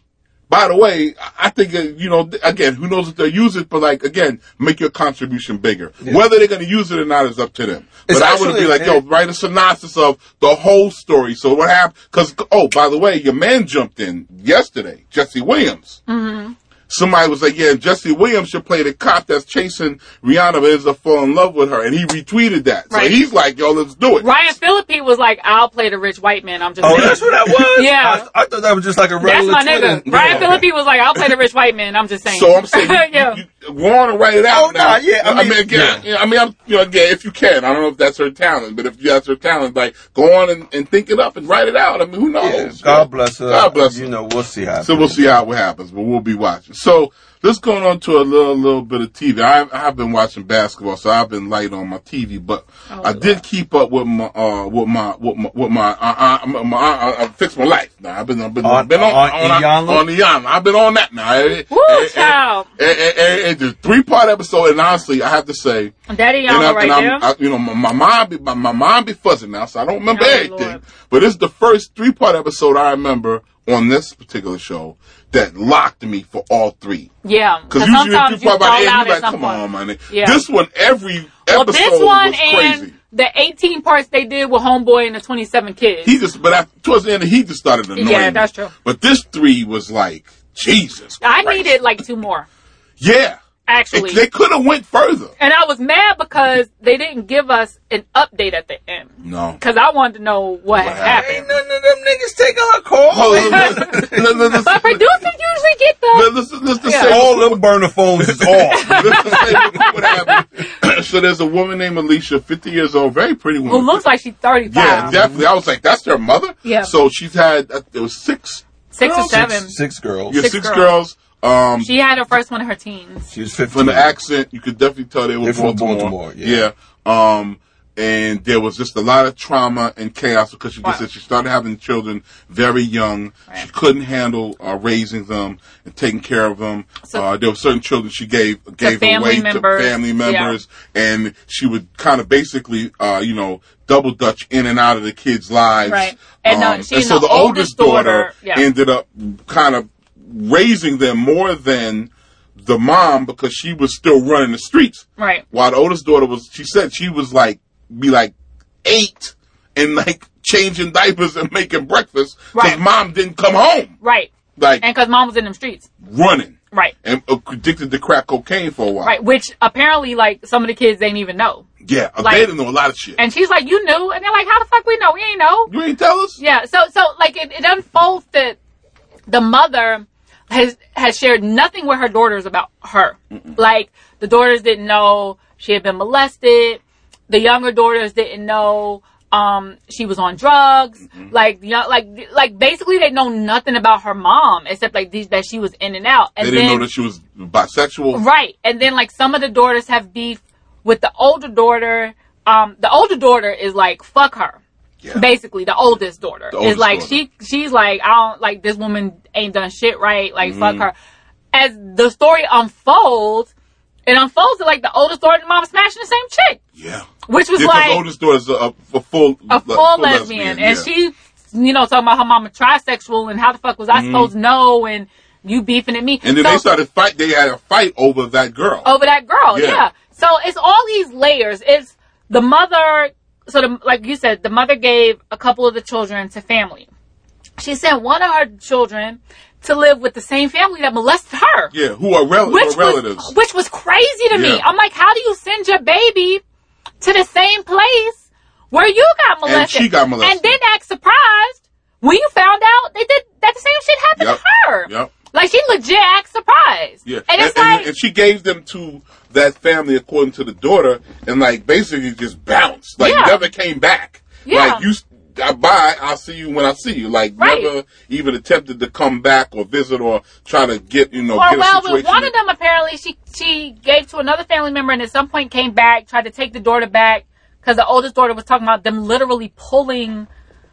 by the way, I think, uh, you know, again, who knows if they'll use it, but like, again, make your contribution bigger. Yeah. Whether they're going to use it or not is up to them. But it's I would be like, yo, write a synopsis of the whole story. So what happened? Because, oh, by the way, your man jumped in yesterday, Jesse Williams. Mm-hmm. Somebody was like, yeah, Jesse Williams should play the cop that's chasing Rihanna but ends up falling in love with her. And he retweeted that. Right. So he's like, yo, let's do it. Ryan Phillippe was like, I'll play the rich white man. I'm just Oh, saying. that's what that was? Yeah. I, I thought that was just like a regular That's my Twitter. nigga. Ryan Phillippe was like, I'll play the rich white man. I'm just saying. So I'm saying, you, yeah. you, you go on and write it out Oh, now. nah, yeah, I I mean, mean, again, yeah. you know, I mean, I'm, you know, again, if you can, I don't know if that's her talent, but if that's her talent, like, go on and, and think it up and write it out. I mean, who knows? Yeah, God bless her. God bless her. You know, we'll see how. So we'll see how it happens, but we'll be watching. So let's go on to a little, little bit of T V. I, I've been watching basketball, so I've been light on my T V, but oh, I did keep up with my, uh, with my, with my, with my, uh, uh, my, my uh, I fixed my life. Now I've been, I've been, On- been on, on on, Iyanla? on Iyanla. I've been on that now. Woo, child. And, and, and, and the three part episode, and honestly, I have to say, Daddy and Yama I'm, right and there. I'm, I, you know, my, my mind be, my, my mind be fuzzy now, so I don't remember Oh, everything. Lord. But it's the first three part episode I remember on this particular show that locked me for all three. Yeah. Because usually sometimes if you you part about fall it, out you're at like, some come point. on, man. Yeah. This one, every Well, episode this one was and crazy. the eighteen parts they did with Homeboy and the twenty-seven kids. He just, but after, towards the end, he just started annoying Yeah, me. that's true. But this three was like, Jesus I Christ. needed like two more, Yeah. actually. It- they could have went further. And I was mad because they didn't give us an update at the end. No. Because I wanted to know what, What happened. Ain't none of them niggas taking her call. Hold on, let's- let's- let's- But producers usually get them. let's- let's- let's just Yeah. say- All them burner phones is off. Let's just say what happened. So there's a woman named Alicia, fifty years old, very pretty woman. Who looks like she's thirty-five. Yeah, definitely. I was like, that's their mother? Yeah. So she's had, uh, there was six. Six or girls? seven. Six, six girls. Yeah, Six six, girls. girls. Um, She had her first one in her teens. She was fifteen. from the accent, you could definitely tell they were They're from Baltimore. Baltimore, yeah. Yeah. Um, and there was just a lot of trauma and chaos because she just Wow. said she started having children very young. Right. She couldn't handle uh, raising them and taking care of them. So- uh, there were certain children she gave gave family away members. to family members, and she would kind of basically, uh, you know, double dutch in and out of the kids' lives. Right. And, uh, Um, she and and so the the oldest oldest daughter, daughter, yeah. ended up kind of raising them more than the mom because she was still running the streets. Right. While the oldest daughter was, she said she was like, be like eight and like changing diapers and making breakfast because Right. mom didn't come home. Right. Like And because mom was in them streets. running. Right. And uh, addicted to crack cocaine for a while. Right. Which apparently, like, some of the kids didn't even know. Yeah. Like- they didn't know a lot of shit. And she's like, you knew? And they're like, how the fuck we know? We ain't know. You ain't tell us? Yeah. So, so like, it, it unfolds that the mother has has shared nothing with her daughters about her. Mm-mm. Like, the daughters didn't know she had been molested. The younger daughters didn't know um she was on drugs. Mm-hmm. Like, you know, like, like basically they know nothing about her mom except like these that she was in and out. And They didn't then, know that she was bisexual. right. And then like some of the daughters have beef with the older daughter. Um, the older daughter is like, fuck her. Yeah. Basically, the oldest daughter The is oldest like, daughter. she, she's like, I don't, like, this woman ain't done shit right. Like, Mm-hmm. fuck her. As the story unfolds, it unfolds that like the oldest daughter and mom smashing the same chick. Yeah. Which was yeah, like the oldest daughter's a, a, a full, a full, full lesbian. yeah. And she, you know, talking about her mama trisexual and how the fuck was I supposed to know and you beefing at me. Mm-hmm. And then So- they started fight. They had a fight over that girl. over that girl. Yeah. Yeah. So it's all these layers. It's the mother. So the, like you said, the mother gave a couple of the children to family. She sent one of her children to live with the same family that molested her. Yeah, who are rel- Which who are relatives. was, which was crazy to me. Yeah. I'm like, how do you send your baby to the same place where you got molested? And she got molested. And then act surprised when you found out they did that the same shit happened Yep. to her. Yep. Like, she legit act surprised. Yeah, And it's and, like, and, and she gave them to that family according to the daughter, and like basically just bounced, like Yeah. never came back. Yeah. Like you, I bye, I'll see you when I see you. Like Right. never even attempted to come back or visit or try to get you know Or get a well, situation. with one of them, apparently, she she gave to another family member, and at some point came back, tried to take the daughter back because the oldest daughter was talking about them literally pulling,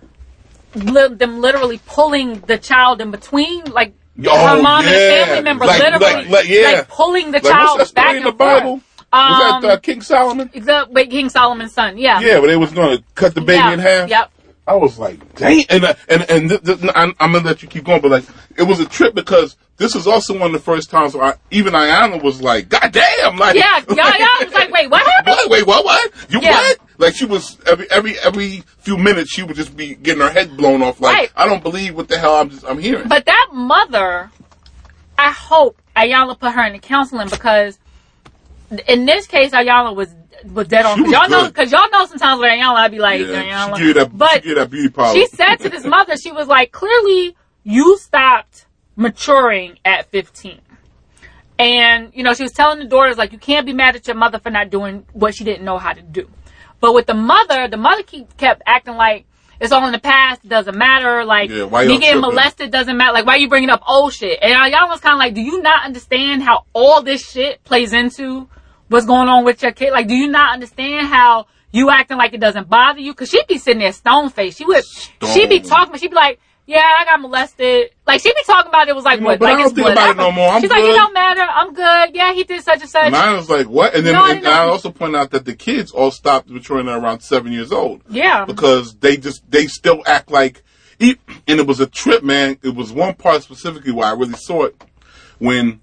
li- them literally pulling the child in between, like Oh, her mom and yeah. a family member, Like- literally, like- like, yeah. like pulling the Like, child what's that back story in and the Bible? forth. Was Um, that uh, King Solomon? the wait, King Solomon's son, yeah, Yeah, but they was going to cut the baby yeah, in half. Yep. I was like, dang, and uh, and and th- th- I'm, I'm gonna let you keep going, but like, it was a trip because this was also one of the first times where I, even Ayanna was like, God damn, like, yeah, yeah, yeah. was like, wait, what happened? What? Wait, what? What? You yeah. what? Like she was every every every few minutes she would just be getting her head blown off. Like right. I don't believe what the hell I'm just I'm hearing. But that mother, I hope Ayanna put her in the counseling because in this case Ayanna was. was dead on. Cause y'all good. know, cause y'all know sometimes with Ayanna, I'd be like, yeah, Ayanna. She give you that, but she, give you that beauty power. She said to this mother, she was like, clearly you stopped maturing at fifteen. And, you know, she was telling the daughters, like, you can't be mad at your mother for not doing what she didn't know how to do. But with the mother, the mother keep, kept acting like it's all in the past, it doesn't matter, like, yeah, why me getting molested doesn't matter, like, why are you bringing up old shit? And Ayanna was kind of like, do you not understand how all this shit plays into what's going on with your kid? Like, do you not understand how you acting like it doesn't bother you? Cause she'd be sitting there stone faced. She would, stone. she'd be talking, but she'd be like, yeah, I got molested. Like, she'd be talking about it was like, you what? Know, but like I don't think about it no more. I'm She's good. like, it don't matter. I'm good. Yeah, he did such and such. And I was like, what? And then no, and I also point out that the kids all stopped maturing at around seven years old. Yeah. Because they just, they still act like, and it was a trip, man. It was one part specifically where I really saw it when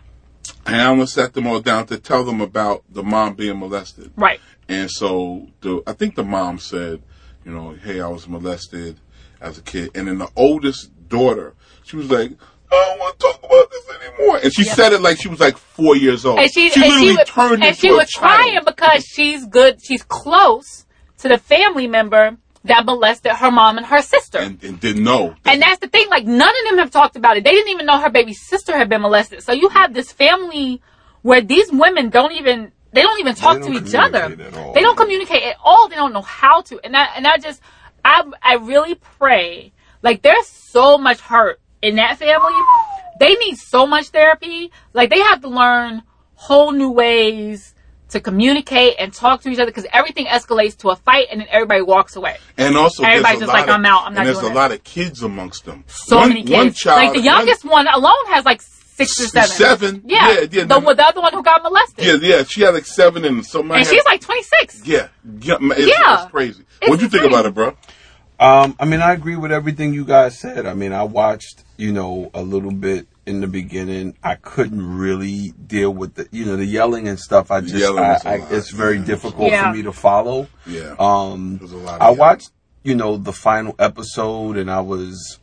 Ayanna sat them all down to tell them about the mom being molested. Right. And so the I think the mom said, you know, hey, I was molested as a kid. And then the oldest daughter, she was like, I don't want to talk about this anymore. And she yeah. said it like she was like four years old. And she, she and literally she was, turned and into she a was child. crying because she's good, she's close to the family member that molested her mom and her sister. And, and didn't know. And that's the thing, like, none of them have talked about it. They didn't even know her baby sister had been molested. So you have this family where these women don't even, they don't even talk they to don't each other. All, they don't communicate at all. They don't know how to. And I, and I just, I, I really pray, like, there's so much hurt in that family. They need so much therapy. Like, they have to learn whole new ways to communicate and talk to each other because everything escalates to a fight and then everybody walks away. And also, everybody's just like, of, I'm out. I'm not and doing there's a this. lot of kids amongst them. So one, many kids. One child, like the youngest one, one alone has like six or seven. Seven? Yeah. Yeah. yeah the, the other one who got molested. Yeah, yeah. She had like seven and so many. And she's like twenty-six. Yeah. Yeah. It's, yeah. it's crazy. It's What'd you think crazy. about it, bro? Um, I mean, I agree with everything you guys said. I mean, I watched, you know, a little bit in the beginning. I couldn't really deal with the, you know, the yelling and stuff. I just, I, I, it's very yeah. difficult yeah. for me to follow. Yeah. Um, There's a lot of I yelling. watched, you know, the final episode and I was,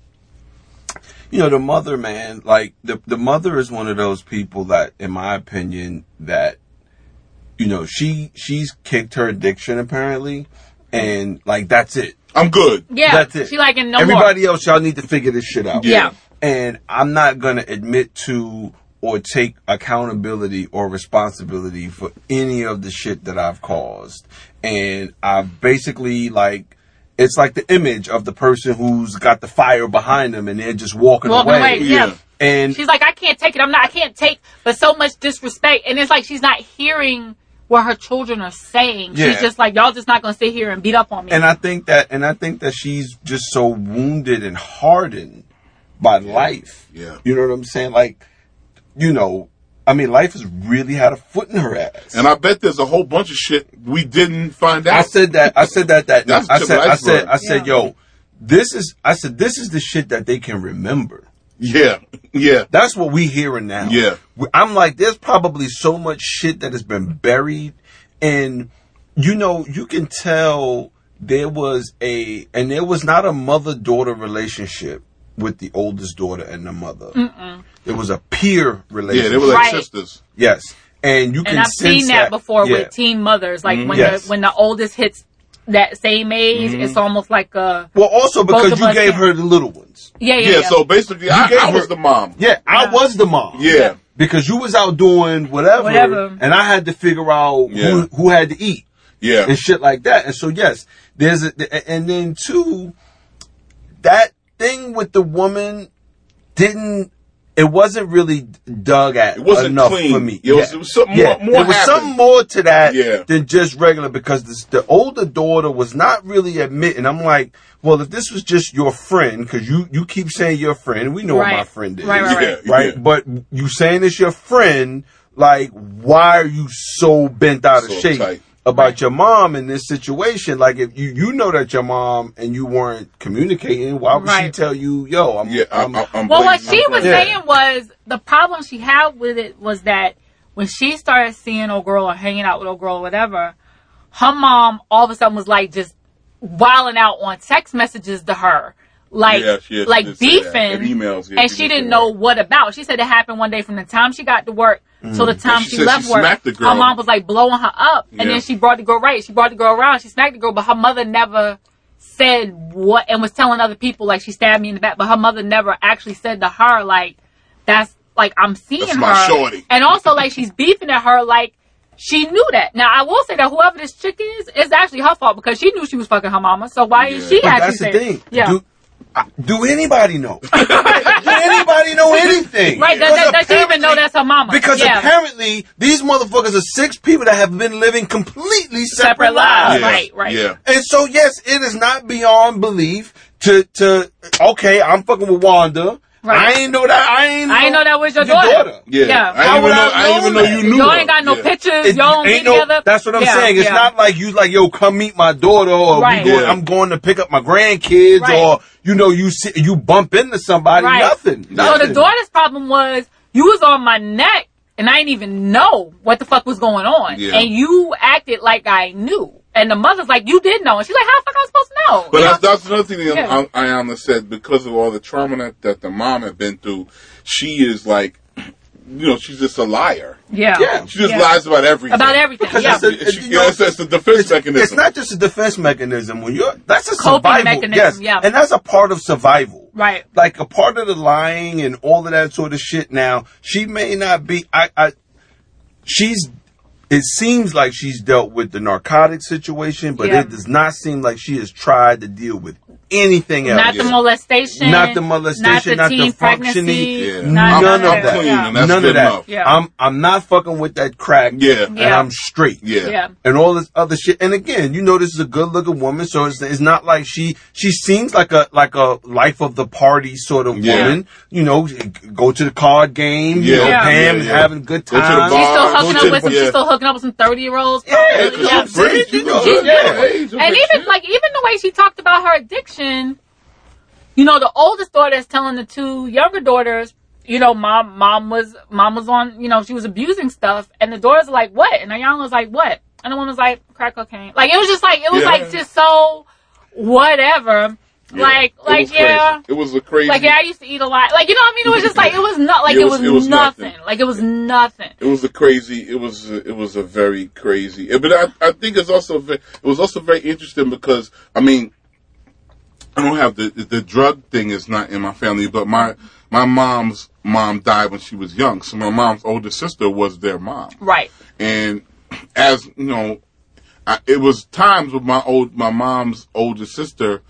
you know, the mother, man, like the, the mother is one of those people that, in my opinion, that, you know, she, she's kicked her addiction apparently. And like, that's it. I'm good. Yeah. That's it. She like, and no Everybody more. else, y'all need to figure this shit out. Yeah. And I'm not going to admit to or take accountability or responsibility for any of the shit that I've caused. And I've basically like, it's like the image of the person who's got the fire behind them and they're just walking, walking away. away. Yeah. Yeah. And she's like, I can't take it. I'm not, I can't take, but so much disrespect. And it's like, she's not hearing what her children are saying. Yeah. She's just like, y'all just not going to sit here and beat up on me. And I think that, and I think that she's just so wounded and hardened by Yeah. life. Yeah. You know what I'm saying? Like, you know, I mean, life has really had a foot in her ass. And I bet there's a whole bunch of shit we didn't find out. I said that, I said that, that, That's I the said, I iceberg. said, I said, Yeah. yo, this is, I said, this is the shit that they can remember. Yeah. Yeah. That's what we hearing now. Yeah. I'm like, there's probably so much shit that has been buried. And, you know, you can tell there was a, and there was not a mother-daughter relationship with the oldest daughter and the mother. Mm-mm. It was a peer relationship. Yeah, they were like Right. sisters. Yes. And you can and I've sense seen that, before yeah. with teen mothers. Like, Mhm. when Yes. the when the oldest hits that same age, Mhm. it's almost like a, Well, also Both because of you us gave can- her the little ones. yeah, yeah, Yeah, yeah. so basically, I, gave I her- was the mom. Yeah, I Yeah. was the mom. Yeah. Because you was out doing whatever, Whatever. and I had to figure out Yeah. who, who had to eat. Yeah. And shit like that. And so, yes, there's a, and then two, that thing with the woman didn't, it wasn't really dug at It wasn't enough clean. for me. It was- it was something more- more There was happened. something more to that Yeah. than just regular because this, the older daughter was not really admitting. I'm like, well, if this was just your friend, because you, you keep saying your friend, we know Right. what my friend is. Right, right, right. Yeah, Right? yeah. But you saying it's your friend, like, why are you so bent out of So shape? tight. about Right. your mom in this situation. Like, if you, you know that your mom and you weren't communicating, why would Right. she tell you, yo, I'm, Yeah, I'm, I'm, I'm Well, what blazing. she was Yeah. saying was the problem she had with it was that when she started seeing old girl or hanging out with old girl or whatever, her mom all of a sudden was like just wilding out on text messages to her. Like, Yeah, she- she like did say that. beefing, And emails, yeah, and she she did didn't say know that. what about. She said it happened one day from the time she got to work till the time And she she, said left she work. smacked the girl. Her mom was like blowing her up, and Yeah. then she brought the girl right. She brought the girl around. She smacked the girl, but her mother never said what and was telling other people like she stabbed me in the back. But her mother never actually said to her like, "That's like I'm seeing That's her." my shorty. And also like she's beefing at her like. She knew that. Now, I will say that whoever this chick is, it's actually her fault because she knew she was fucking her mama. So why is Yeah. she But actually that's the saying- thing. Yeah. Do, uh, do anybody know? do anybody know anything? Right, does, Because does, does she even apparently- know that's her mama? Because yeah. apparently these motherfuckers are six people that have been living completely separate, Separate lives. lives. Yeah, Right, right. Yeah. And so, yes, it is not beyond belief to, to, okay, I'm fucking with Wanda. Right. I ain't know that, I ain't know, I ain't know that was your your daughter. Yeah. Yeah. I How didn't would even know, I I didn't even know know that? you knew Y'all her. ain't got no Yeah. pictures. It Y'all don't be ain't no, together. that's what I'm Yeah, saying. It's yeah. not like you like, yo, come meet my daughter, or Right. we going, Yeah. I'm going to pick up my grandkids, Right. or you know, you see, you bump into somebody. Right. Nothing. So Nothing. the daughter's problem was you was on my neck and I didn't even know what the fuck was going on. Yeah. And you acted like I knew. And the mother's like, you did know. And she's like, how the fuck am I supposed to know? But You that's, know? that's another thing that Yeah. I- Ayana said, because of all the trauma that, that the mom had been through, she is like, you know, she's just a liar. Yeah. Yeah. She just Yeah. lies about everything. About everything. Because Yeah. it's a- She, you yeah, know, it's, it's a defense it's, mechanism. it's not just a defense mechanism. When you're, that's a Coping survival. mechanism, Yes, yeah. and that's a part of survival. Right. Like a part of the lying and all of that sort of shit. Now she may not be. I. I she's. It seems like she's dealt with the narcotic situation, but Yeah. it does not seem like she has tried to deal with anything else. Not the Yeah. molestation. Not the molestation, not the, not the teen functioning, pregnancy, Yeah. not- none none of I'm that. clean, Yeah. and that's None good of that. enough. Yeah. I'm I'm not fucking with that crack. Yeah. and Yeah. I'm straight. Yeah. Yeah. And all this other shit. And again, you know, this is a good looking woman, so it's, it's not like she she seems like a like a life of the party sort of Yeah. woman. You know, go to the card game. You Yeah. know, Yeah. Pam Yeah, is yeah. having a good Go to the time. bar. She's still Uh, hooking go up to with the- some. yeah. She's still hooking up with some thirty year olds. Yeah, Yeah. because she's free, you know, She's yeah. good. And even like even the way she talked about her addiction, you know, the oldest daughter is telling the two younger daughters, you know, mom, mom was, mom was on, you know, she was abusing stuff, and the daughters are like, what? And the young was like, what? And the one was like, crack cocaine. Like it was just like it was Yeah. like just so whatever. Yeah. Like It like was yeah. crazy. It was a crazy. Like yeah, I used to eat a lot. Like you know what I mean? It was just like it was not like It it was- was, it was nothing. nothing. Like it was nothing. It was a crazy. It was. A, it was a very crazy. But I, I think it's also. ve- It was also very interesting because I mean, I don't have the the drug thing is not in my family, but my my mom's mom died when she was young, so my mom's older sister was their mom, Right. and as you know, I, it was times with my old my mom's older sister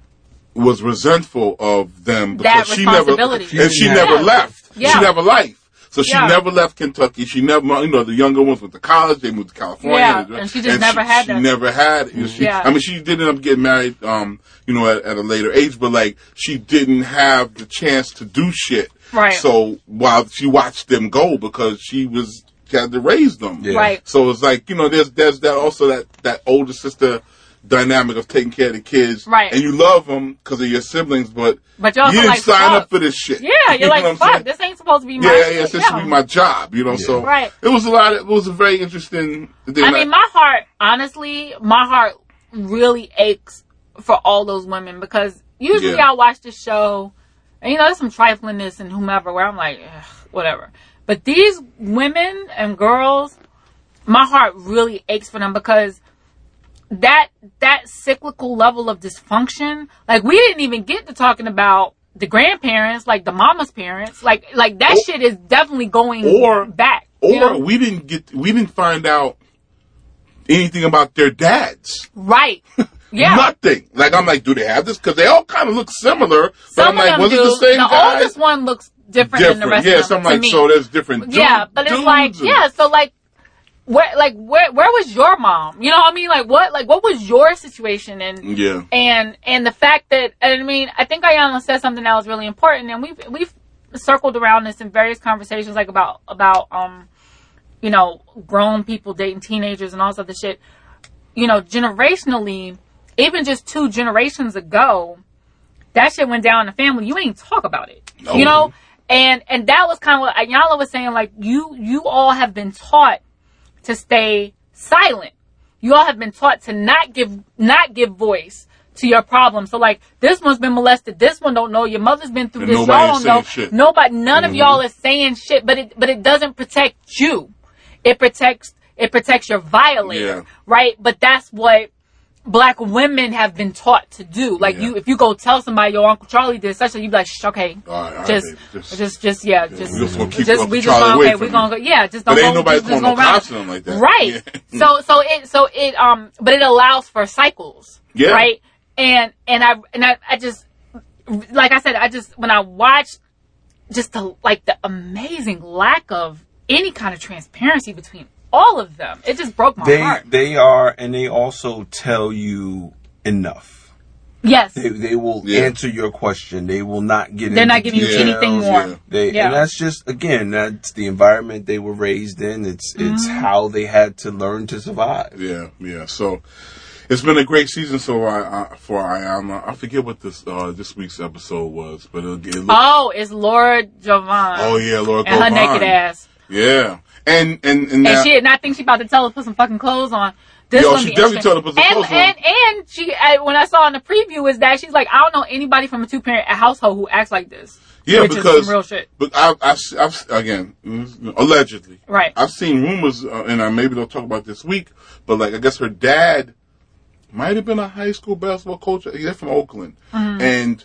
was resentful of them That because she never responsibility. and she Yeah. never left. Yeah. She never left. So she Yeah. never left Kentucky. She never, you know, the younger ones went to college. They moved to California. Yeah, and she just never had she that. never had. you know, She, Yeah. I mean, she did end up getting married, um, you know, at, at a later age, but like she didn't have the chance to do shit. Right. So while she watched them go because she was she had to raise them. Yeah. Right. So it's like you know, there's there's that also that that older sister dynamic of taking care of the kids. Right. And you love them because of your siblings, but But you also you didn't like, sign fuck. up for this shit. Yeah, You you're know like, what I'm fuck, saying? this ain't supposed to be my Yeah, shit. yeah, it's supposed to be my job, you know. So Right. it was a lot. Of, it was a very interesting. Thing. I mean, my heart, honestly, my heart really aches for all those women because usually Yeah. I watch the show and, you know, there's some triflingness and whomever where I'm like, ugh, whatever. But these women and girls, my heart really aches for them because that, that cyclical level of dysfunction, like we didn't even get to talking about the grandparents, like the mama's parents, like, like that Or- shit is definitely going or- back. or you know? we didn't get. We didn't find out anything about their dads. Right. Yeah. Nothing. Like I'm like, do they have this? Because they all kind of look similar. But Some I'm like, of them was do. it the same the guy? oldest one looks different, Different. than the rest Yeah, of them. so I'm to like, me. so there's different. yeah, dude- but it's dudes like, and- yeah, so like, where, like, where, where was your mom? You know what I mean? Like, what, like, what was your situation? And, Yeah. and, and the fact that, and I mean, I think Ayana said something that was really important, and we've, we've circled around this in various conversations, like about, about, um, you know, grown people dating teenagers and all this other shit. you know, generationally, even just two generations ago, that shit went down in the family. You ain't talk about it, no. you know? And, and that was kind of what Iyanla was saying, like, you, you all have been taught to stay silent. You all have been taught to not give, not give voice to your problem. So like, this one's been molested. This one don't know. Your mother's been through and this. Y'all don't know. Shit. Nobody, none mm-hmm. of y'all is saying shit, but it, but it doesn't protect you. It protects, it protects your violator, yeah. right? But that's what Black women have been taught to do. Like yeah. you, if you go tell somebody your Uncle Charlie did such a, you be like, Shh, okay, all right, all just, right, just, just, just, yeah, yeah, just, we just, gonna keep just we just gonna, okay, we're gonna go, yeah, just don't but go, ain't nobody just, calling just no go cops on them like that, right? Yeah. so, so it, so it, um, but it allows for cycles, yeah. right? And, and I, and I, I just, like I said, I just, when I watched just the, like the amazing lack of any kind of transparency between all of them, it just broke my they, heart. They are, and they also tell you enough. Yes. They, they will yeah. answer your question. They will not get They're into not giving you details. anything more. Yeah. They, yeah. And that's just, again, that's the environment they were raised in. It's, mm-hmm. it's how they had to learn to survive. Yeah, yeah. So, it's been a great season so I, I, for Iyanla. I forget what this uh, this week's episode was, but it, it looked, oh, it's Lord Jovan. Oh yeah, Lord and Govan. her naked ass. Yeah, and and and, and now, she, and I think she about to tell us to put some fucking clothes on. This yo, one she be definitely told her to put some and, clothes on. And and she, I, when I saw in the preview, is that she's like, I don't know anybody from a two parent household who acts like this. Yeah, which because is some real shit. But I've, I've, I've again, allegedly, right? I've seen rumors, uh, and I maybe they'll talk about this week. But like, I guess her dad might have been a high school basketball coach. He's from Oakland, mm-hmm. and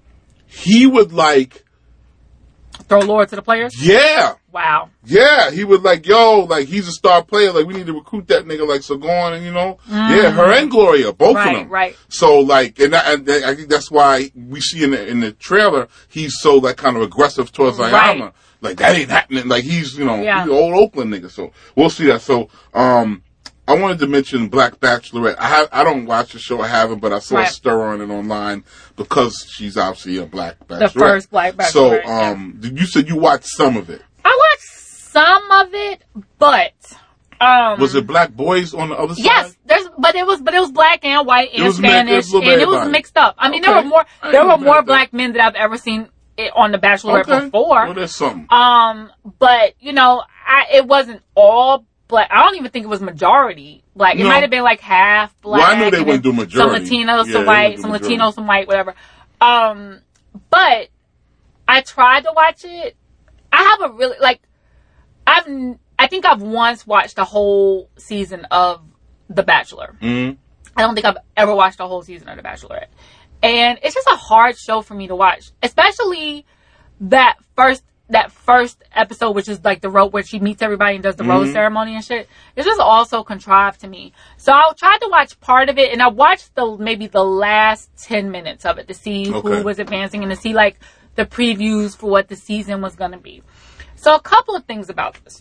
he would like throw Lord to the players. Yeah. Wow. Yeah, he would like, yo, like he's a star player. Like we need to recruit that nigga. Like so, go on and you know, mm. yeah, her and Gloria, both right, of them. Right. So like, and, I, and I think that's why we see in the in the trailer he's so like kind of aggressive towards Iyanla. Right. Like that ain't happening. Like he's you know yeah. he's an old Oakland nigga. So we'll see that. So um. I wanted to mention Black Bachelorette. I have, I don't watch the show, I haven't, but I saw right. a stir on it online because she's obviously a Black Bachelorette. The first Black Bachelorette. So, um, yeah. you said you watched some of it. I watched some of it, but um, was it black boys on the other side? Yes, there's, but it was, but it was black and white and Spanish, ma- it and it was mixed up. I mean, okay. there were more, there were more black men that I've ever seen it on the Bachelorette okay. before. Well, there's something. Um, but you know, I, it wasn't all black. I don't even think it was majority black. It no. might have been like half black. Well, I knew they wouldn't do majority. Some Latinos, yeah, some white, some majority. Latinos, some white, whatever. Um, but I tried to watch it. I have a really, like, I've, I think I've once watched a whole season of The Bachelor. Mm-hmm. I don't think I've ever watched a whole season of The Bachelorette. And it's just a hard show for me to watch. Especially that first, that first episode, which is like the rose, where she meets everybody and does the mm-hmm. rose ceremony and shit. It's just also contrived to me. So I tried to watch part of it, and I watched the, maybe the last ten minutes of it to see okay. who was advancing and to see like the previews for what the season was going to be. So a couple of things about this.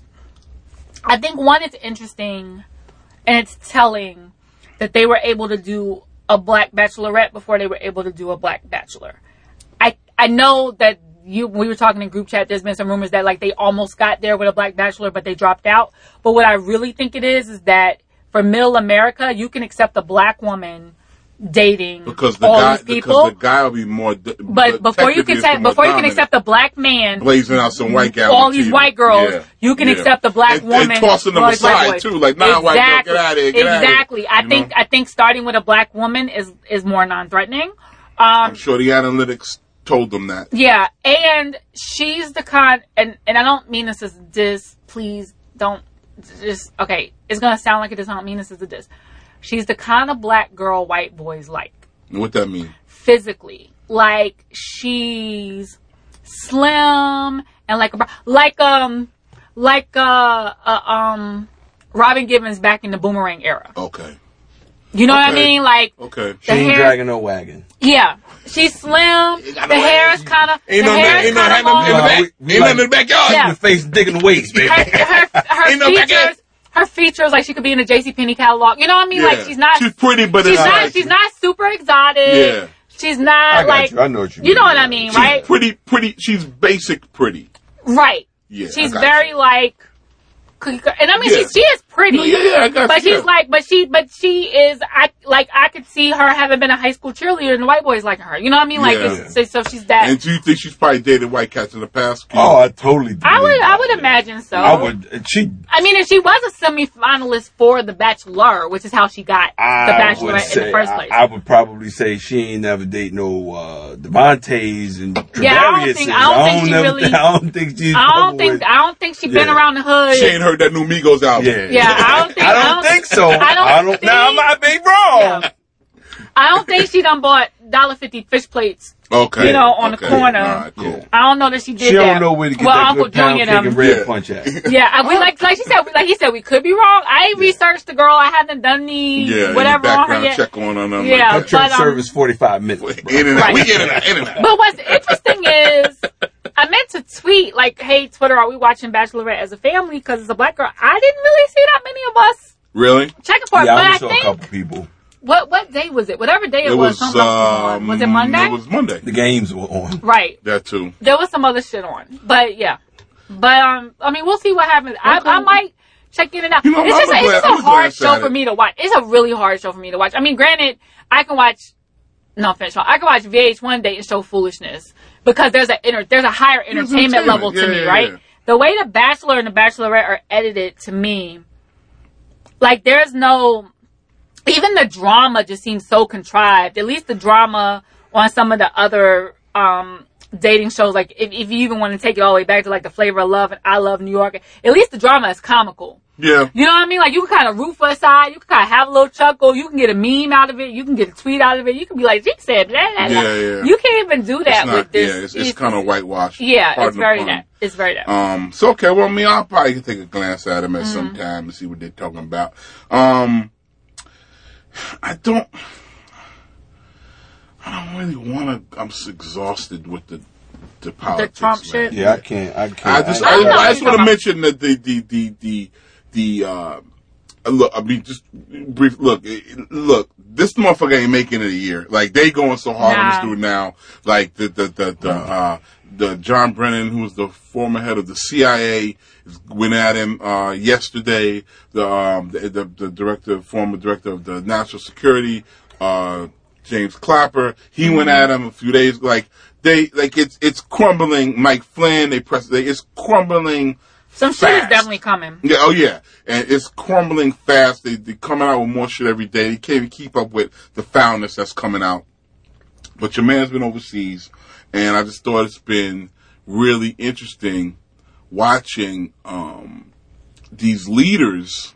I think one, it's interesting and it's telling that they were able to do a black bachelorette before they were able to do a black bachelor. I I know that you we were talking in group chat, there's been some rumors that like they almost got there with a black bachelor, but they dropped out. But what I really think it is is that for middle America, you can accept a black woman dating because the all guy these people. Because the guy will be more. D- but before you can say, before you can accept a black man blazing out some white guy, all these T V. white girls, yeah. you can yeah. accept a black and, woman and tossing them aside too. Like nah, exactly. white girl, get out of here. Get exactly. Out of here. I think know? I think starting with a black woman is is more non-threatening. Um, I'm sure the analytics told them that. Yeah, and she's the kind, and and I don't mean this as a diss. Please don't just okay. It's gonna sound like it does not mean this as a diss. She's the kind of black girl white boys like. What that mean? Physically, like she's slim and like a like um like uh, uh um Robin Givens back in the Boomerang era. Okay. You know okay. what I mean? Like okay, she ain't hair, dragging no wagon. Yeah, she's slim. The no hair is kind of. Ain't the no hair is kind of long. in the back. Ain't nothing in the backyard. Yeah. The face dick in the waist, baby. Her, her, her ain't no features. Her features, like she could be in a JCPenney catalog. You know what I mean? Yeah. Like she's not. She's pretty, but she's it's not. like She's not super exotic. Yeah. She's not I got like. You. I know what you mean. You know what I mean, she's right? Pretty, pretty. She's basic, pretty. Right. Yeah. She's very you. like. And I mean, yeah. she she is pretty. No, yeah, yeah, I got but you. she's like, but she, but she is, I like, I could see her having been a high school cheerleader and the white boys liking her. You know what I mean? Like, Yeah. it's, so, so she's that. And do you think she's probably dated white cats in the past? Oh, I totally. I would, believe I that. would imagine so. I would. She. I mean, if she was a semi-finalist for The Bachelor, which is how she got I The Bachelor would in say, the first place. I, I would probably say she ain't never date no uh, Devontae's and Yeah, I don't think- I don't think she never really- think- I don't think she's. I don't probably- think, I don't think she's been Yeah. around the hood. She ain't heard that new Migos album. Yeah, Yeah, I don't think- I don't, I don't- think so. I don't I don't. think- Now I might be wrong. Yeah. I don't think she done bought one dollar fifty fish plates, Okay. you know, on okay. the corner. All right, cool. Yeah. I don't know that she did She that. don't know where to get well, that Uncle good pound Junior cake and them. red Yeah. punch at. Yeah, I, we like like she said, like he said, we could be wrong. I ain't researched the girl. I haven't done any Yeah, whatever any on her background yet. check on her. nothing Yeah, like Her that. church But, um, service forty five minutes. Bro. In and out. Right. We in and out. In and out. But what's interesting is, I meant to tweet like, "Hey, Twitter, are we watching Bachelorette as a family?" Because it's a black girl. I didn't really see that many of us Really? checking for it. Yeah, but I I only saw a think couple people. what what day was it? Whatever day it, It was, was, something else was on. um, Was it Monday? It was Monday. The games were on. Right. That too. There was some other shit on, but yeah. But um, I mean, we'll see what happens. I, I might check in and out. You know, it's I'm just, a it's glad- just I'm a a hard glad show at for it. me to watch. It's a really hard show for me to watch. I mean, granted, I can watch. No offense, I can watch V H one Day and show foolishness because there's a inter, there's a higher entertainment entertainment. level to Yeah, me, yeah, right? yeah. The way The Bachelor and The Bachelorette are edited to me, like there's no. Even the drama just seems so contrived. At least the drama on some of the other um, dating shows, like if, if you even want to take it all the way back to like The Flavor of Love and I Love New York, at least the drama is comical. Yeah. You know what I mean? Like you can kind of root for a side, you can kind of have a little chuckle, you can get a meme out of it, you can get a tweet out of it, you can be like, "She said blah blah blah." Yeah, yeah. You can't even do that It's not, with this. yeah, it's, it's kind of whitewashed. Yeah, Pardon it's the very pun. that. It's very that. Um, so okay, well, I mean, I'll probably take a glance at them at Mm-hmm. some time and see what they're talking about. Um, I don't, I don't really want to. I'm s- exhausted with the the politics. Trump man. shit? Yeah, I can't. I can't. I just, I I, don't know I what just you're want to talking mention that the, the, the, the, the, uh, look, I mean, just brief, look, it- look, this motherfucker ain't making it a year. Like, they going so hard on this Nah. dude now. Like, the, the, the, the, uh, the John Brennan, who was the former head of the C I A, went at him, uh, yesterday. The, um, the, the, the director, former director of the National Security, uh, James Clapper, he went at him a few days, like, they, like, it's, it's crumbling. Mike Flynn, they press, they, it's crumbling. Some shit is fast. definitely coming. Yeah, oh yeah. And it's crumbling fast. They, they're coming out with more shit every day. They can't even keep up with the foulness that's coming out. But your man's been overseas, and I just thought it's been really interesting watching, um, these leaders,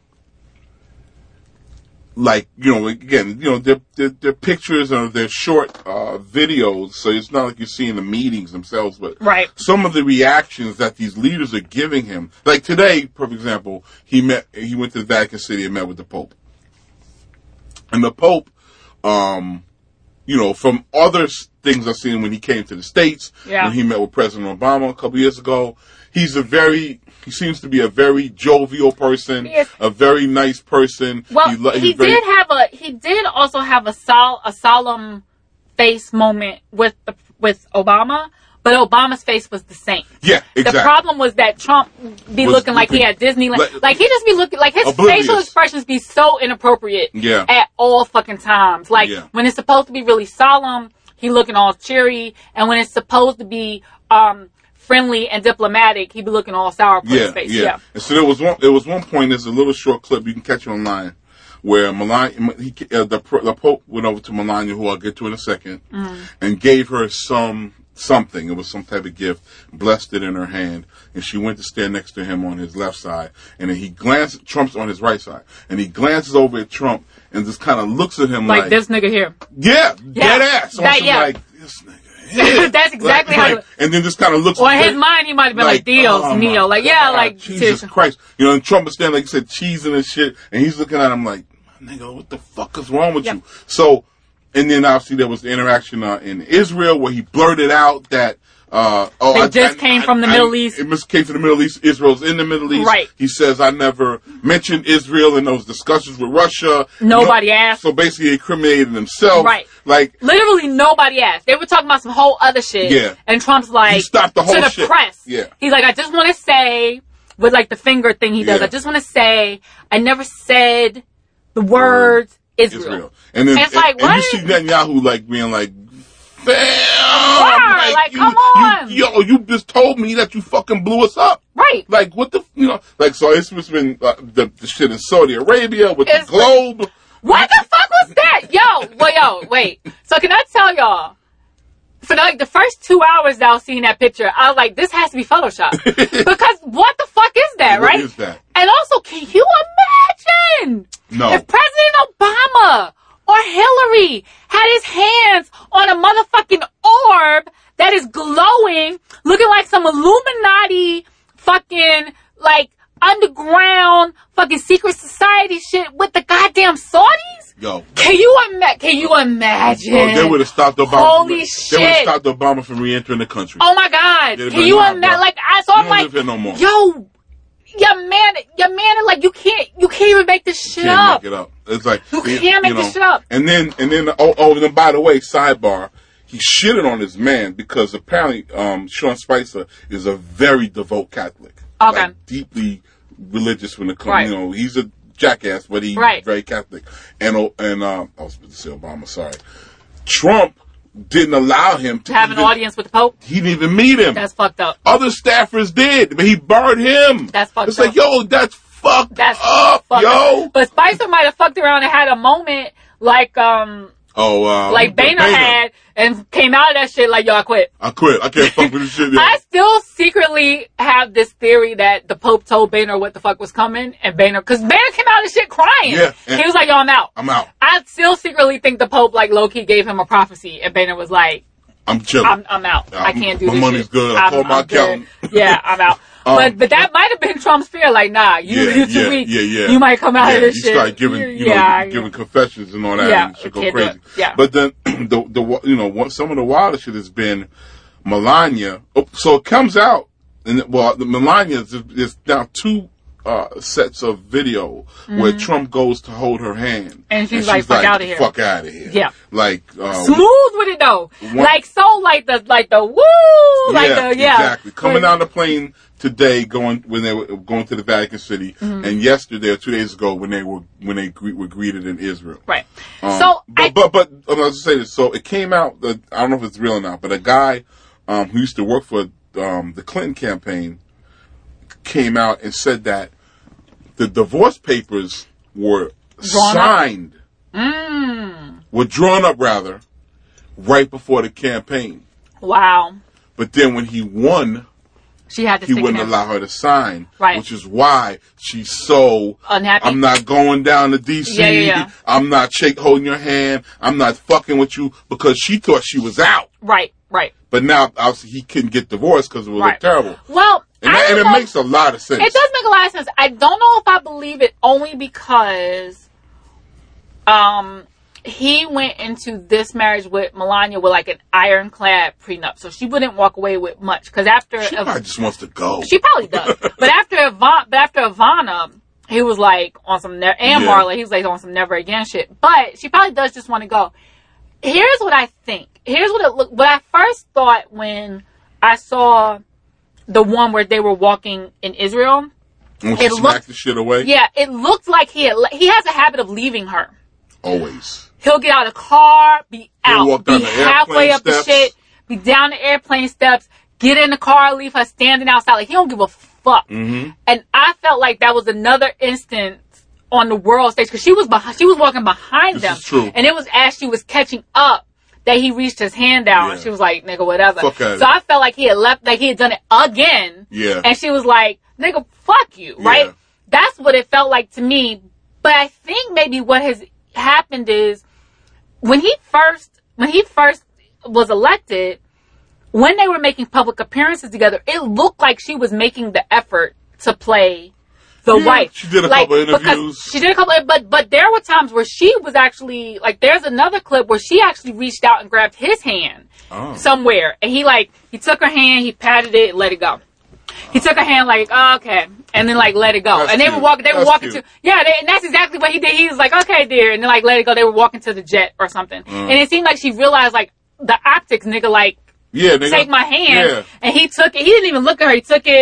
like, you know, again, you know, their, their, their pictures or their short, uh, videos, so it's not like you're seeing the meetings themselves, but Right. some of the reactions that these leaders are giving him. Like today, for example, he met, he went to the Vatican City and met with the Pope. And the Pope, um, you know, from other s- things I've seen when he came to the States, Yeah. when he met with President Obama a couple years ago, he's a very, he seems to be a very jovial person, He is. a very nice person. Well, lo- he, he's very- did have a he did also have a sol a solemn face moment with the with Obama, but Obama's face was the same. Yeah, exactly. The problem was that Trump be Was looking like he looking- had Disneyland. like- Like, he just be looking like his Oblivious. facial expressions be so inappropriate Yeah. at all fucking times. Like Yeah. when it's supposed to be really solemn, he looking all cheery, and when it's supposed to be um friendly and diplomatic, he be looking all sour in Yeah, his face. yeah. Yeah. And so there was one. There was one point. There's a little short clip you can catch it online, where Melania, he, uh, the the Pope went over to Melania, who I'll get to in a second, Mm-hmm. and gave her some something. It was some type of gift. Blessed it in her hand, and she went to stand next to him on his left side. And then he glanced. Trump's on his right side, and he glances over at Trump and just kind of looks at him Like, like, this nigga here. yeah, Yeah. dead ass. On That- some yeah. like this nigga. Yeah. That's exactly Like- how- like- And then just kind of looks. Or in very- his mind, he might have been like, Dios oh my mío. Like, yeah, God, like, Jesus seriously. Christ. You know, and Trump was standing, like you said, cheesing and shit, and he's looking at him like, nigga, what the fuck is wrong with Yep. you? So, and then obviously there was the interaction uh, in Israel where he blurted out that, uh, oh, They I, just I- came I- from the I- Middle East. It just came from the Middle East. Israel's in the Middle East. Right. He says, I never mentioned Israel in those discussions with Russia. Nobody asked. So basically he incriminated himself. Right. Like, Literally nobody asked. They were talking about some whole other shit. Yeah. And Trump's like, He stopped the whole to the shit. press. Yeah. He's like, I just want to say with like the finger thing he does. Yeah. I just want to say, I never said the words Israel. Israel. And then And it's and, like, and what? you see Netanyahu like being like, fam, Yeah, like, you, come on. You, yo, you just told me that you fucking blew us up. Right. Like, what the, you know, like, so it's just been uh, the, the shit in Saudi Arabia with It's the globe. What the fuck was that? Yo, well, yo, wait. So can I tell y'all, for like the first two hours that I was seeing that picture, I was like, this has to be Photoshop. Because what the fuck is that, What right? is that? And also, can you imagine No. if President Obama or Hillary had his hands on a motherfucking orb that is glowing, looking like some Illuminati fucking, like, underground fucking secret society shit with the goddamn Saudis? Yo. Can you ima- Can you imagine? Oh, they would have stopped Obama. Holy They shit. would have stopped Obama from re-entering the country. Oh my God! They'd have Can been you like, imagine? nah, Like, I so you I'm don't like, live here no more. yo, your man, your man, like you can't, you can't even make this shit Can't up. make it up. It's like You can't make know, this shit up. And then, and then, oh, oh, and then by the way, sidebar, he shitted on his man because apparently, um, Sean Spicer is a very devout Catholic. Okay. Like, deeply religious when it comes, Right. you know, he's a jackass, but he's Right. very very Catholic. And, oh, and, um, I was supposed to say Obama, sorry. Trump didn't allow him to To have an even- audience with the Pope, He didn't even meet him. that's fucked up. Other staffers did, but he barred him. That's fucked It's up. like, yo, that's fucked That's up, fucked yo. up. But Spicer might have fucked around and had a moment like, um, Oh, uh, like Boehner had, and came out of that shit like, yo, I quit. I quit. I can't fuck with this shit. Yo. I still secretly have this theory that the Pope told Boehner what the fuck was coming, and Boehner, because Boehner came out of shit crying. Yeah, and- He was like, yo, I'm out. I'm out. I still secretly think the Pope, like, low-key gave him a prophecy, and Boehner was like, I'm chilling. I'm, I'm out. I I'm- can't do my this money's shit. good. I I'm, called my I'm good. accountant. Yeah, I'm out. Um, but but that might have been Trump's fear. Like, nah, you, yeah, you're too yeah, weak. yeah, yeah. You might come out yeah, of this you shit. start giving, You- you know, yeah, giving confessions and all that, Yeah, and shit I go can't do crazy. it. Yeah. But then the the you know what, some of the wildest shit has been Melania. Oh, so it comes out, and well, the Melania is, is now two uh, sets of video where Trump goes to hold her hand, Mm-hmm. And she's like, "Fuck outta here." Fuck out of here. Yeah. Like uh, Smooth with it though. One- Like, so, like the, like the, woo! Like yeah, the, yeah. exactly. Coming down the plane today, going when they were going to the Vatican City, Mm-hmm. and yesterday or two days ago when they were when they gre- were greeted in Israel. Right. Um, so, but, I, but but I'm going to say this. So it came out that I don't know if it's real or not, but a guy um, who used to work for um, the Clinton campaign came out and said that the divorce papers were Drawn up. signed, mm, were drawn up rather, right before the campaign. wow. But then when he won, She had to he stick wouldn't in allow her to sign, Right. which is why she's so Unhappy? I'm not going down to D C. Yeah, yeah, yeah. I'm not shake holding your hand. I'm not fucking with you because she thought she was out. Right, right. But now, obviously, he couldn't get divorced because it would Right. look terrible. Well, And, I that, don't and it know- makes a lot of sense. It does make a lot of sense. I don't know if I believe it only because um he went into this marriage with Melania with like an ironclad prenup, so she wouldn't walk away with much. Because after She Iv- probably just wants to go. she probably does, but after Ivana, but after Ivana, he was like on some ne- and Yeah. Marla, he was like on some never again shit. But she probably does just want to go. Here's what I think. Here's what it looked. What I first thought when I saw the one where they were walking in Israel. When she it smacked looked- the shit away? Yeah, it looked like he had, le- he has a habit of leaving her. Always. He'll get out of the car, be out, walk be down the halfway airplane up the steps. shit, be down the airplane steps, get in the car, leave her standing outside. Like, he don't give a fuck. Mm-hmm. And I felt like that was another instance on the world stage, because she was behind, she was walking behind This them. is true. And it was as she was catching up that he reached his hand down. Yeah. And she was like, nigga, whatever. Fuck outta so here. I felt like he had left, like he had done it again. Yeah. And she was like, nigga, fuck you, right? Yeah. That's what it felt like to me. But I think maybe what has happened is when he first when he first was elected, when they were making public appearances together, it looked like she was making the effort to play the Yeah, wife. she did a Like, couple because interviews. She did a couple, but but there were times where she was actually like. There's another clip where she actually reached out and grabbed his hand Oh. somewhere, and he like he took her hand, he patted it, and let it go. He took her hand like, oh, okay, and then like let it go. That's and they cute. were walking. They were That's walking cute. to yeah, they, and that's exactly what he did. He was like, okay, dear, and then like let it go. They were walking to the jet or something, Mm. and it seemed like she realized like the optics, nigga, like Yeah, nigga. take my hand, Yeah. and he took it. He didn't even look at her. He took it,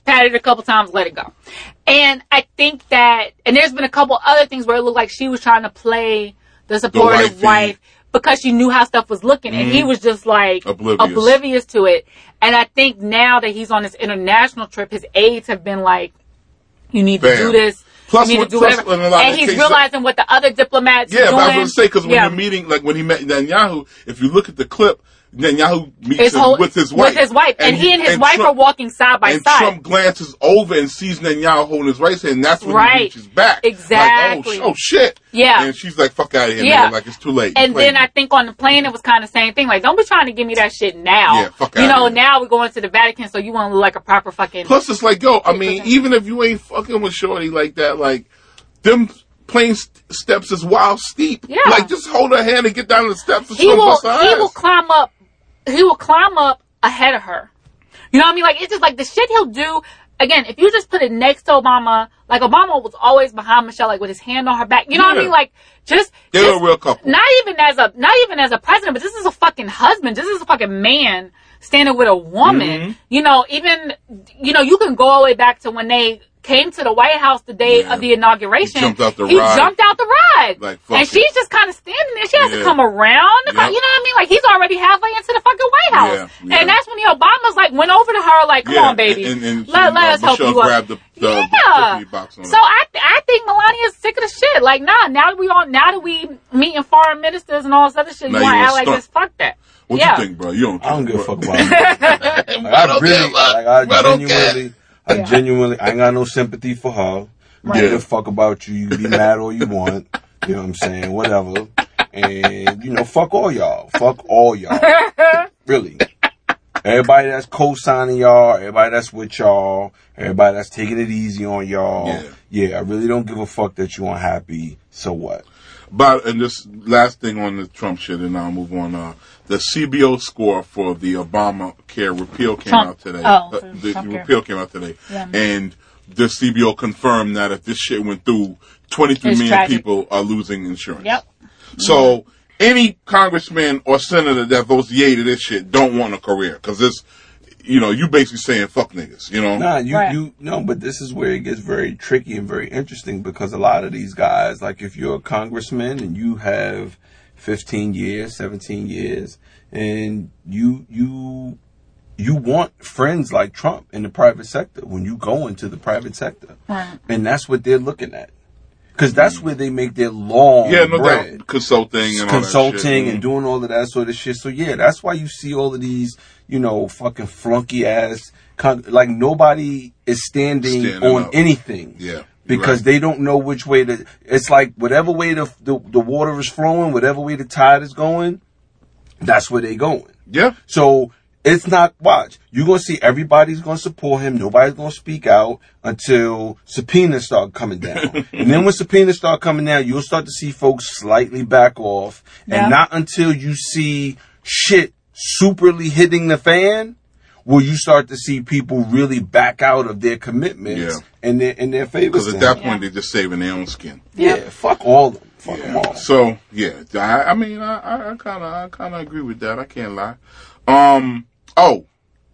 patted it a couple times, let it go. And I think that, and there's been a couple other things where it looked like she was trying to play the supportive the wife because she knew how stuff was looking, and mm. he was just like oblivious. oblivious to it. And I think now that he's on this international trip, his aides have been like, you need Bam. to do this. Plus, you need what, to do whatever. And he's cases, realizing what the other diplomats yeah, are doing. Yeah, but I was going to say, because when yeah. you're meeting, like when he met Netanyahu, if you look at the clip, Netanyahu meets his him whole, with his wife. With his wife. And, and he and his and wife Trump, are walking side by and side. And Trump glances over and sees Netanyahu holding his right hand, and that's when right. he reaches back. Exactly. Like, oh, oh, shit. Yeah. And she's like, fuck out of here, yeah. nigga. Like, it's too late. And then I think on the plane, it was kind of the same thing. Like, don't be trying to give me that shit now. Yeah, fuck You out know, of here. now we're going to the Vatican, so you want to look like a proper fucking... Plus, it's like, yo, I mean, even if you ain't fucking with Shorty like that, like, them... plane st- steps is wild steep. Yeah. Like, just hold her hand and get down the steps and he will, bust her He ass. will climb up, he will climb up ahead of her. You know what I mean? Like, it's just like the shit he'll do. Again, if you just put it next to Obama, like Obama was always behind Michelle, like with his hand on her back. You know yeah. what I mean? Like, just, they're just a real couple. Not even as a, not even as a president, but this is a fucking husband. This is a fucking man standing with a woman. Mm-hmm. You know, even, you know, you can go all the way back to when they came to the White House the day yeah. of the inauguration. He jumped out the he ride. jumped out the ride. Like, and it. she's just kind of standing there. She has yeah. to come around. Yep. You know what I mean? Like, he's already halfway into the fucking White House. Yeah. Yeah. And that's when the Obamas, like, went over to her, like, come yeah. on, baby. And, and, and let, let us help you grabbed up. The, the, yeah. the box on so I, th- I think Melania's sick of the shit. Like, nah, now that we on, now that we meeting foreign ministers and all this other shit, now you want to act like stunt. this? Fuck that. What yeah. you think, bro? You don't care. I don't give a fuck about it. Like, I really, like, I genuinely, I yeah. genuinely, I ain't got no sympathy for her. Right. Give a fuck about you. You be mad all you want. You know what I'm saying? Whatever. And, you know, fuck all y'all. Fuck all y'all. Really. Everybody that's co-signing y'all, everybody that's with y'all, everybody that's taking it easy on y'all. Yeah. Yeah, I really don't give a fuck that you unhappy. So what? But, and this last thing on the Trump shit, and I'll move on. Uh, the C B O score for the Obamacare repeal came Trump. out today. Oh, uh, the, Trump the repeal came out today. Yeah. And the C B O confirmed that if this shit went through, twenty-three it's million tragic. people are losing insurance. Yep. So, any congressman or senator that votes yay to this shit don't want a career. Because this, you know, you basically saying fuck niggas, you know? Nah, you, right. you, no, but this is where it gets very tricky and very interesting because a lot of these guys, like if you're a congressman and you have fifteen years, seventeen years, and you, you, you want friends like Trump in the private sector when you go into the private sector. Right. And that's what they're looking at. Because that's where they make their long yeah, no bread. doubt. Consulting and all Consulting that shit. and doing all of that sort of shit. So, yeah, that's why you see all of these, you know, fucking flunky-ass... Con- like, nobody is standing, Standing on up. anything. Yeah. Because right. they don't know which way to... It's like whatever way the, the the water is flowing, whatever way the tide is going, that's where they going. Yeah. So... It's not, watch, you're going to see everybody's going to support him. Nobody's going to speak out until subpoenas start coming down. And then when subpoenas start coming down, you'll start to see folks slightly back off. Yeah. And not until you see shit superly hitting the fan will you start to see people really back out of their commitments yeah. and their, and their favors. Because at that yeah. point, they're just saving their own skin. Yeah, Yeah. fuck all of them. Fuck Yeah. them all. So, yeah, I, I mean, I kind of I kind of agree with that. I can't lie. Um... Oh,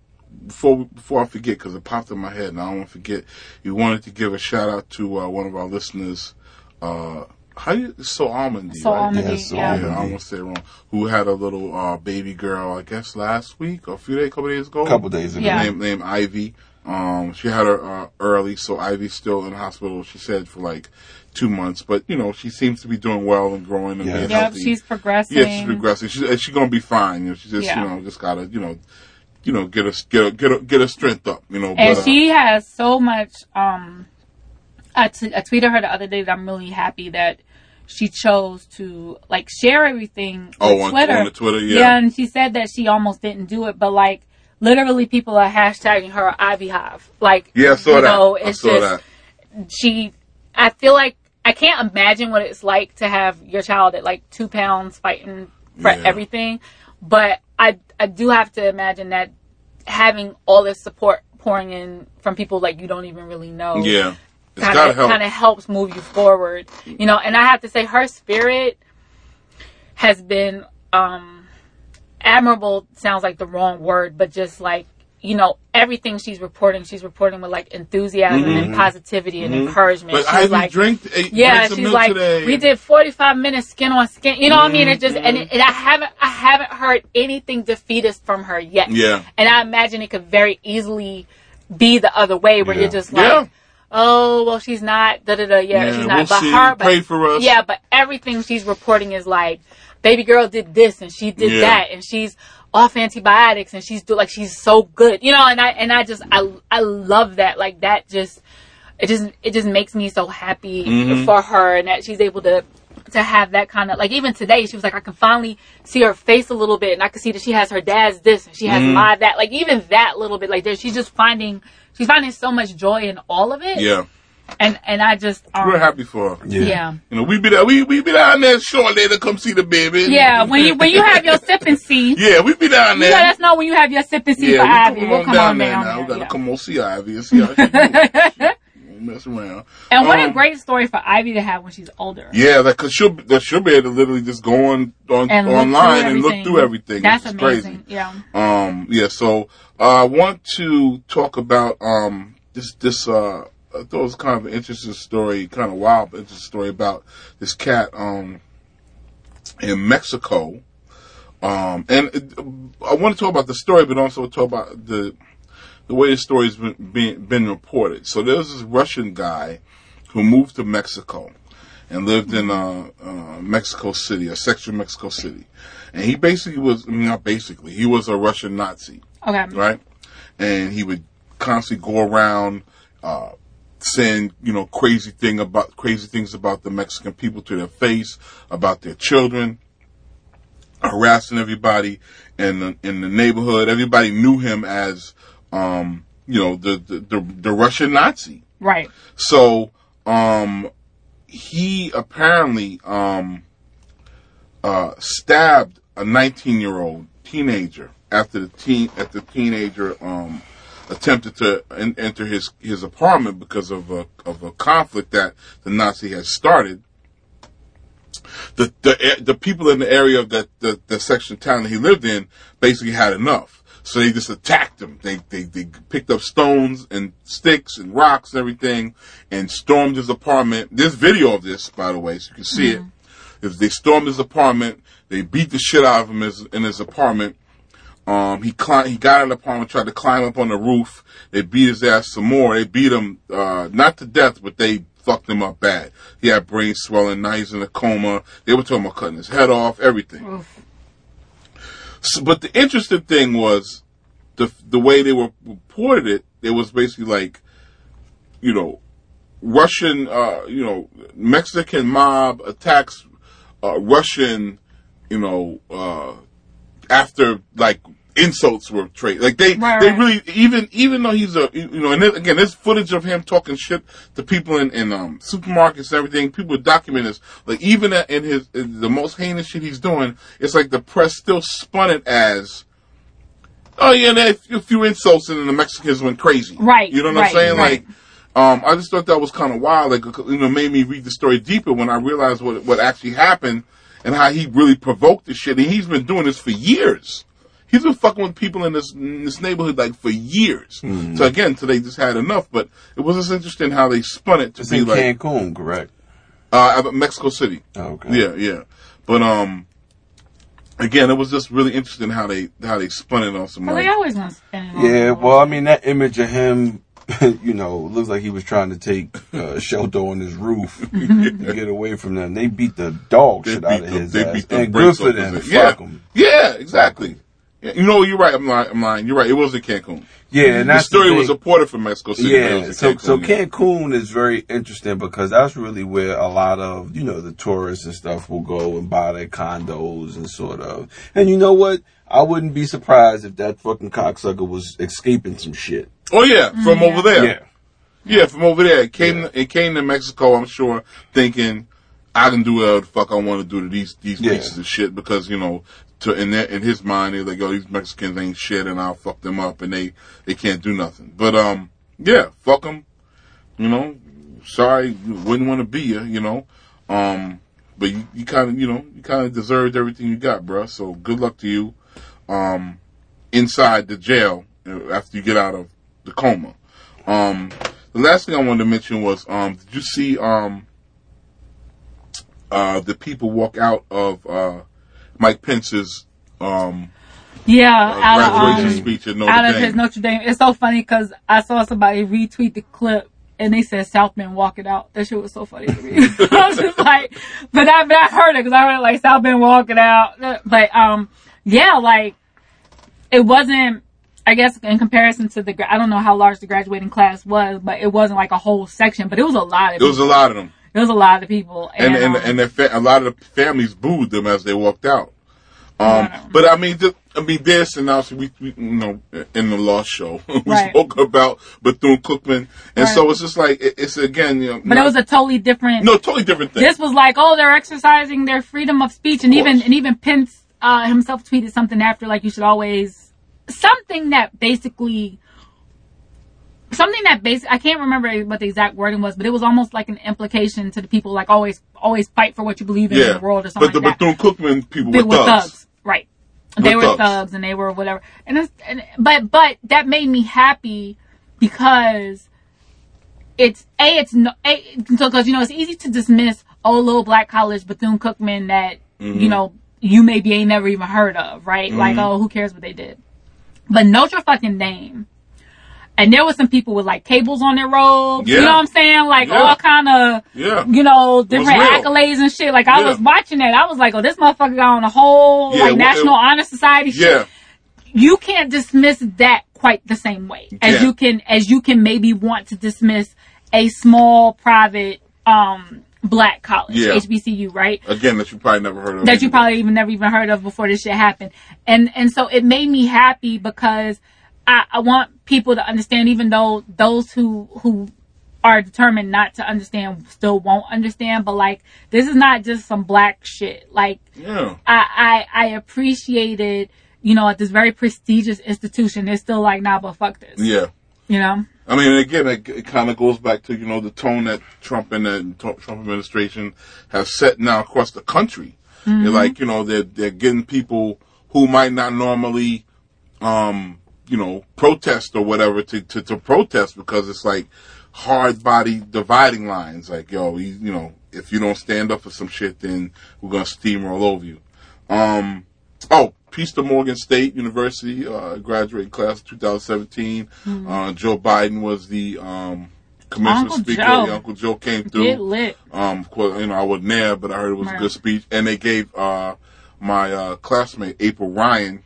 before before I forget, because it popped in my head and I don't want to forget, we wanted to give a shout out to uh, one of our listeners. Uh, how you so Almondy? So right? Almondy, Yeah, so yeah. Yeah, I don't want to say it wrong. Who had a little uh, baby girl? I guess last week or a few days, couple days ago. A couple days ago. Yeah. Named named Ivy. Um, she had her uh, early, so Ivy's still in the hospital. She said for like two months, but you know she seems to be doing well and growing and Yeah. being Yep, healthy. she's progressing. Yeah, she's progressing. She's and she's gonna be fine. You know, she just Yeah. you know just gotta you know, you know get her get her, get her, get her strength up. You know, And but, uh, she has so much. Um, I, t- I tweeted her the other day that I'm really happy that she chose to like share everything oh, with on, Twitter. on the Twitter, yeah. Yeah, and she said that she almost didn't do it, but like literally people are hashtagging her Ivy Hive. Like, Yeah, I saw you that. know, I it's saw just she. I feel like I can't imagine what it's like to have your child at like two pounds fighting for Yeah. everything, but I I do have to imagine that having all this support pouring in from people like you don't even really know. Yeah, it's Kind gotta of help. kind of helps move you forward, you know. And I have to say, her spirit has been um, admirable. Sounds like the wrong word, but just like you know, everything she's reporting, she's reporting with like enthusiasm mm-hmm. and positivity and mm-hmm. encouragement. But she's I like, drink, ate, yeah, drink she's like, today. we did forty-five minutes skin on skin. You know mm-hmm. what I mean? It just, and, it, and I haven't, I haven't heard anything defeatist from her yet. Yeah. And I imagine it could very easily be the other way where yeah. you're just like, yeah. oh, well, she's not, da da da, yeah, yeah she's not. We'll but see. her, but, pray for us. Yeah, but everything she's reporting is like, baby girl did this and she did yeah. that and she's off antibiotics and she's do like she's so good, you know. And I and I just I I love that. Like that just it just it just makes me so happy mm-hmm. for her and that she's able to to have that kind of like even today she was like I can finally see her face a little bit and I can see that she has her dad's this and she has mm-hmm. my that like even that little bit like there she's just finding she's finding so much joy in all of it. Yeah. And and I just um, we're happy for her. Yeah. yeah. You know, we be there, we we be down there shortly to come see the baby. Yeah, when you when you have your sip and see. Yeah, we be down there. You let us know when you have your sip and see yeah, for we Ivy. come We'll on come down on there down now. there. We gotta yeah. come on see Ivy and see how she do. Mess around. And what um, a great story for Ivy to have when she's older. Yeah, that cause she'll that she'll be able to literally just go on, on and online and look through everything. That's which is amazing. Crazy. Yeah. Um. Yeah. So uh, I want to talk about um this this uh. I thought it was kind of an interesting story, kind of wild, but interesting story about this cat um, in Mexico. Um, and it, I want to talk about the story, but also talk about the the way the story's been, been, been reported. So there's this Russian guy who moved to Mexico and lived in uh, uh, Mexico City, a section of Mexico City. And he basically was, I mean, not basically, he was a Russian Nazi. Okay. Right? And he would constantly go around uh saying, you know, crazy thing about crazy things about the Mexican people to their face, about their children, harassing everybody in the, in the neighborhood. Everybody knew him as, um, you know, the, the, the, the Russian Nazi. Right. So, um, he apparently, um, uh, stabbed a nineteen year old teenager after the teen, at the teenager, um, attempted to en- enter his, his apartment because of a of a conflict that the Nazi had started. The the the people in the area of that the, the section of town that he lived in basically had enough, so they just attacked him. They they they picked up stones and sticks and rocks and everything, and stormed his apartment. There's video of this, by the way, so you can see mm-hmm. it. If they stormed his apartment, they beat the shit out of him his, in his apartment. Um, he climbed, he got out of the apartment, tried to climb up on the roof. They beat his ass some more. They beat him, uh, not to death, but they fucked him up bad. He had brain swelling. Now he's in a coma. They were talking about cutting his head off, everything. So, but the interesting thing was the, the way they were reported it, it was basically like, you know, Russian, uh, you know, Mexican mob attacks, uh, Russian, you know, uh, after like insults were traded, like they right, they right. really even even though he's a you know and this, again there's footage of him talking shit to people in, in um, supermarkets and everything. People document this. Like even in his in the most heinous shit he's doing, it's like the press still spun it as, oh yeah, there a few insults and then the Mexicans went crazy. Right. You know what right, I'm saying? Right. Like. Um, I just thought that was kind of wild. Like, you know, made me read the story deeper when I realized what what actually happened and how he really provoked this shit. And he's been doing this for years. He's been fucking with people in this in this neighborhood like for years. Mm-hmm. So again, today just had enough. But it was just interesting how they spun it to it's be in like Cancun, correct? Uh, Mexico City. Oh, okay. Yeah, yeah. But um, again, it was just really interesting how they how they spun it on some. Well, like, they always gonna spin it on. Yeah. Well, I mean that image of him. You know, looks like he was trying to take uh, shelter on his roof and get away from them. They beat the dog they shit beat out of the, his they ass. Beat the and good for them. Yeah, Fuck them. yeah, exactly. Yeah, you know, you're right. I'm lying. I'm lying. You're right. It was in Cancun. Yeah, and that's the story the was reported from Mexico City. Yeah, so Cancun, so yeah. Cancun is very interesting because that's really where a lot of you know the tourists and stuff will go and buy their condos and sort of. And you know what? I wouldn't be surprised if that fucking cocksucker was escaping some shit. Oh yeah, from yeah. over there. Yeah. Yeah, from over there. It came. Yeah. It came to Mexico. I'm sure, thinking I can do whatever the fuck I want to do to these these Yeah. pieces of shit because you know, to in their, in his mind, they're like, oh, these Mexicans ain't shit, and I'll fuck them up, and they they can't do nothing. But um, yeah, fuck them. You know, sorry, wouldn't want to be you. You know, um, but you, you kind of you know you kind of deserved everything you got, bruh. So good luck to you. Um, inside the jail after you get out of the coma. Um, the last thing I wanted to mention was, um, did you see um, uh, the people walk out of uh, Mike Pence's um, yeah uh, out, graduation um, speech at Notre out Dame? of his Notre Dame? It's so funny because I saw somebody retweet the clip and they said South Bend walk it out. That shit was so funny to me. I was just like, but I, but I heard it because I heard it like South Bend walk it out. But um, yeah, like it wasn't. I guess in comparison to the, I don't know how large the graduating class was, but it wasn't like a whole section, but it was a lot of It people. was a lot of them. It was a lot of people. And And, and, um, and their fa- a lot of the families booed them as they walked out. Um, Yeah. But I mean, just, I mean, this and also we, we, you know, in the Lost Show, we Right. spoke about Bethune-Cookman, and Right. so it's just like it, it's again, you know, but it was a totally different, no, totally different thing. this was like, oh, they're exercising their freedom of speech. And Of even, course. and even Pence, uh, himself tweeted something after, like, you should always, something that basically, something that basically, I can't remember what the exact wording was, but it was almost like an implication to the people, like, always, always fight for what you believe in yeah, in the world or something but the like that. Bethune-Cookman people They were were thugs. thugs. Right. They Were were thugs. thugs and they were whatever. And, it's, and but but that made me happy because it's a it's no a so because you know it's easy to dismiss oh little black college Bethune-Cookman that Mm-hmm. you know you maybe ain't never even heard of, right? Mm-hmm. Like, oh, who cares what they did? But Notre fucking Dame. And there was some people with like cables on their robes. Yeah. You know what I'm saying? Like Yeah. all kind of, Yeah. you know, different real. accolades and shit. Like I Yeah. was watching that. I was like, oh, this motherfucker got on a whole Yeah, like well, National it- Honor Society shit. Yeah, You can't dismiss that quite the same way as Yeah. you can, as you can maybe want to dismiss a small private, um, black college, Yeah. H B C U, right? again, that you probably never heard of. That you either. probably even never even heard of before this shit happened. And, and so it made me happy because I, I want people to understand, even though those who, who are determined not to understand still won't understand, but like, this is not just some black shit. Like, Yeah, I, I, I appreciated, you know, at this very prestigious institution, they're still like, nah, but fuck this. yeah. You know? I mean, again, it, it kind of goes back to, you know, the tone that Trump and the Trump administration have set now across the country. Mm-hmm. They're like, you know, they're, they're getting people who might not normally, um, you know, protest or whatever to, to, to protest because it's like hard body dividing lines. Like, yo, you, you know, if you don't stand up for some shit, then we're going to steamroll over you. Um, oh, peace to Morgan State University, uh, graduating class of two thousand seventeen. Mm-hmm. Uh, Joe Biden was the, um, commencement Uncle speaker. Joe. Yeah, Uncle Joe came through. Get lit. Um, of course, you know, I wasn't there, but I heard it was Right. a good speech. And they gave, uh, my, uh, classmate, April Ryan,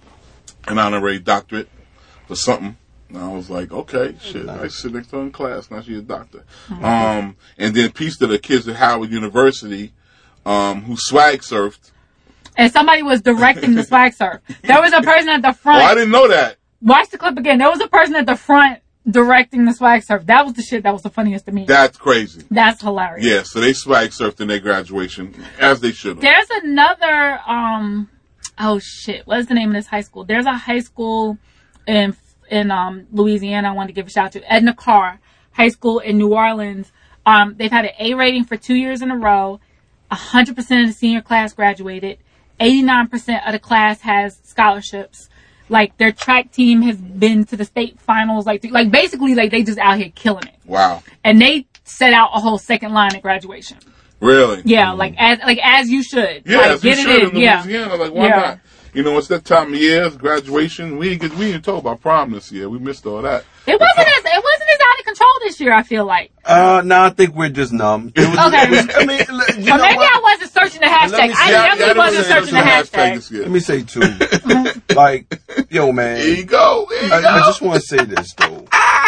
an honorary doctorate for something. And I was like, okay, shit, I sit next to her in class. Now she's a doctor. Mm-hmm. Um, and then peace to the kids at Howard University, um, who swag surfed. And somebody was directing the swag surf. There was a person at the front. Oh, I didn't know that. Watch the clip again. There was a person at the front directing the swag surf. That was the shit that was the funniest to me. That's crazy. That's hilarious. Yeah, so they swag surfed in their graduation, as they should have. There's another, um, oh shit, what's the name of this high school? There's a high school in, in, um, Louisiana I want to give a shout out to. Edna Carr High School in New Orleans. Um, they've had an A rating for two years in a row. one hundred percent of the senior class graduated. eighty-nine percent of the class has scholarships. Like, their track team has been to the state finals. Like, like basically, like, they just out here killing it. Wow. And they set out a whole second line at graduation. Really? Yeah, mm-hmm. like, as, like, as you should. Yeah, like, as get you it should in. in Yeah. Louisiana. Like, why Yeah. not? You know, it's that time of year, it's graduation. We didn't get, we didn't talk about prom this year. We missed all that. It wasn't as, it wasn't as out of control this year, I feel like. Uh, no, I think we're just numb. It was, Okay. it was, I mean, you Or know maybe what? I wasn't searching the hashtag. Let me see. I Yeah, definitely yeah, wasn't there searching the hashtag. this year. Let me say too. Like, yo, man. There you go. There you I, go. I just want to say this though.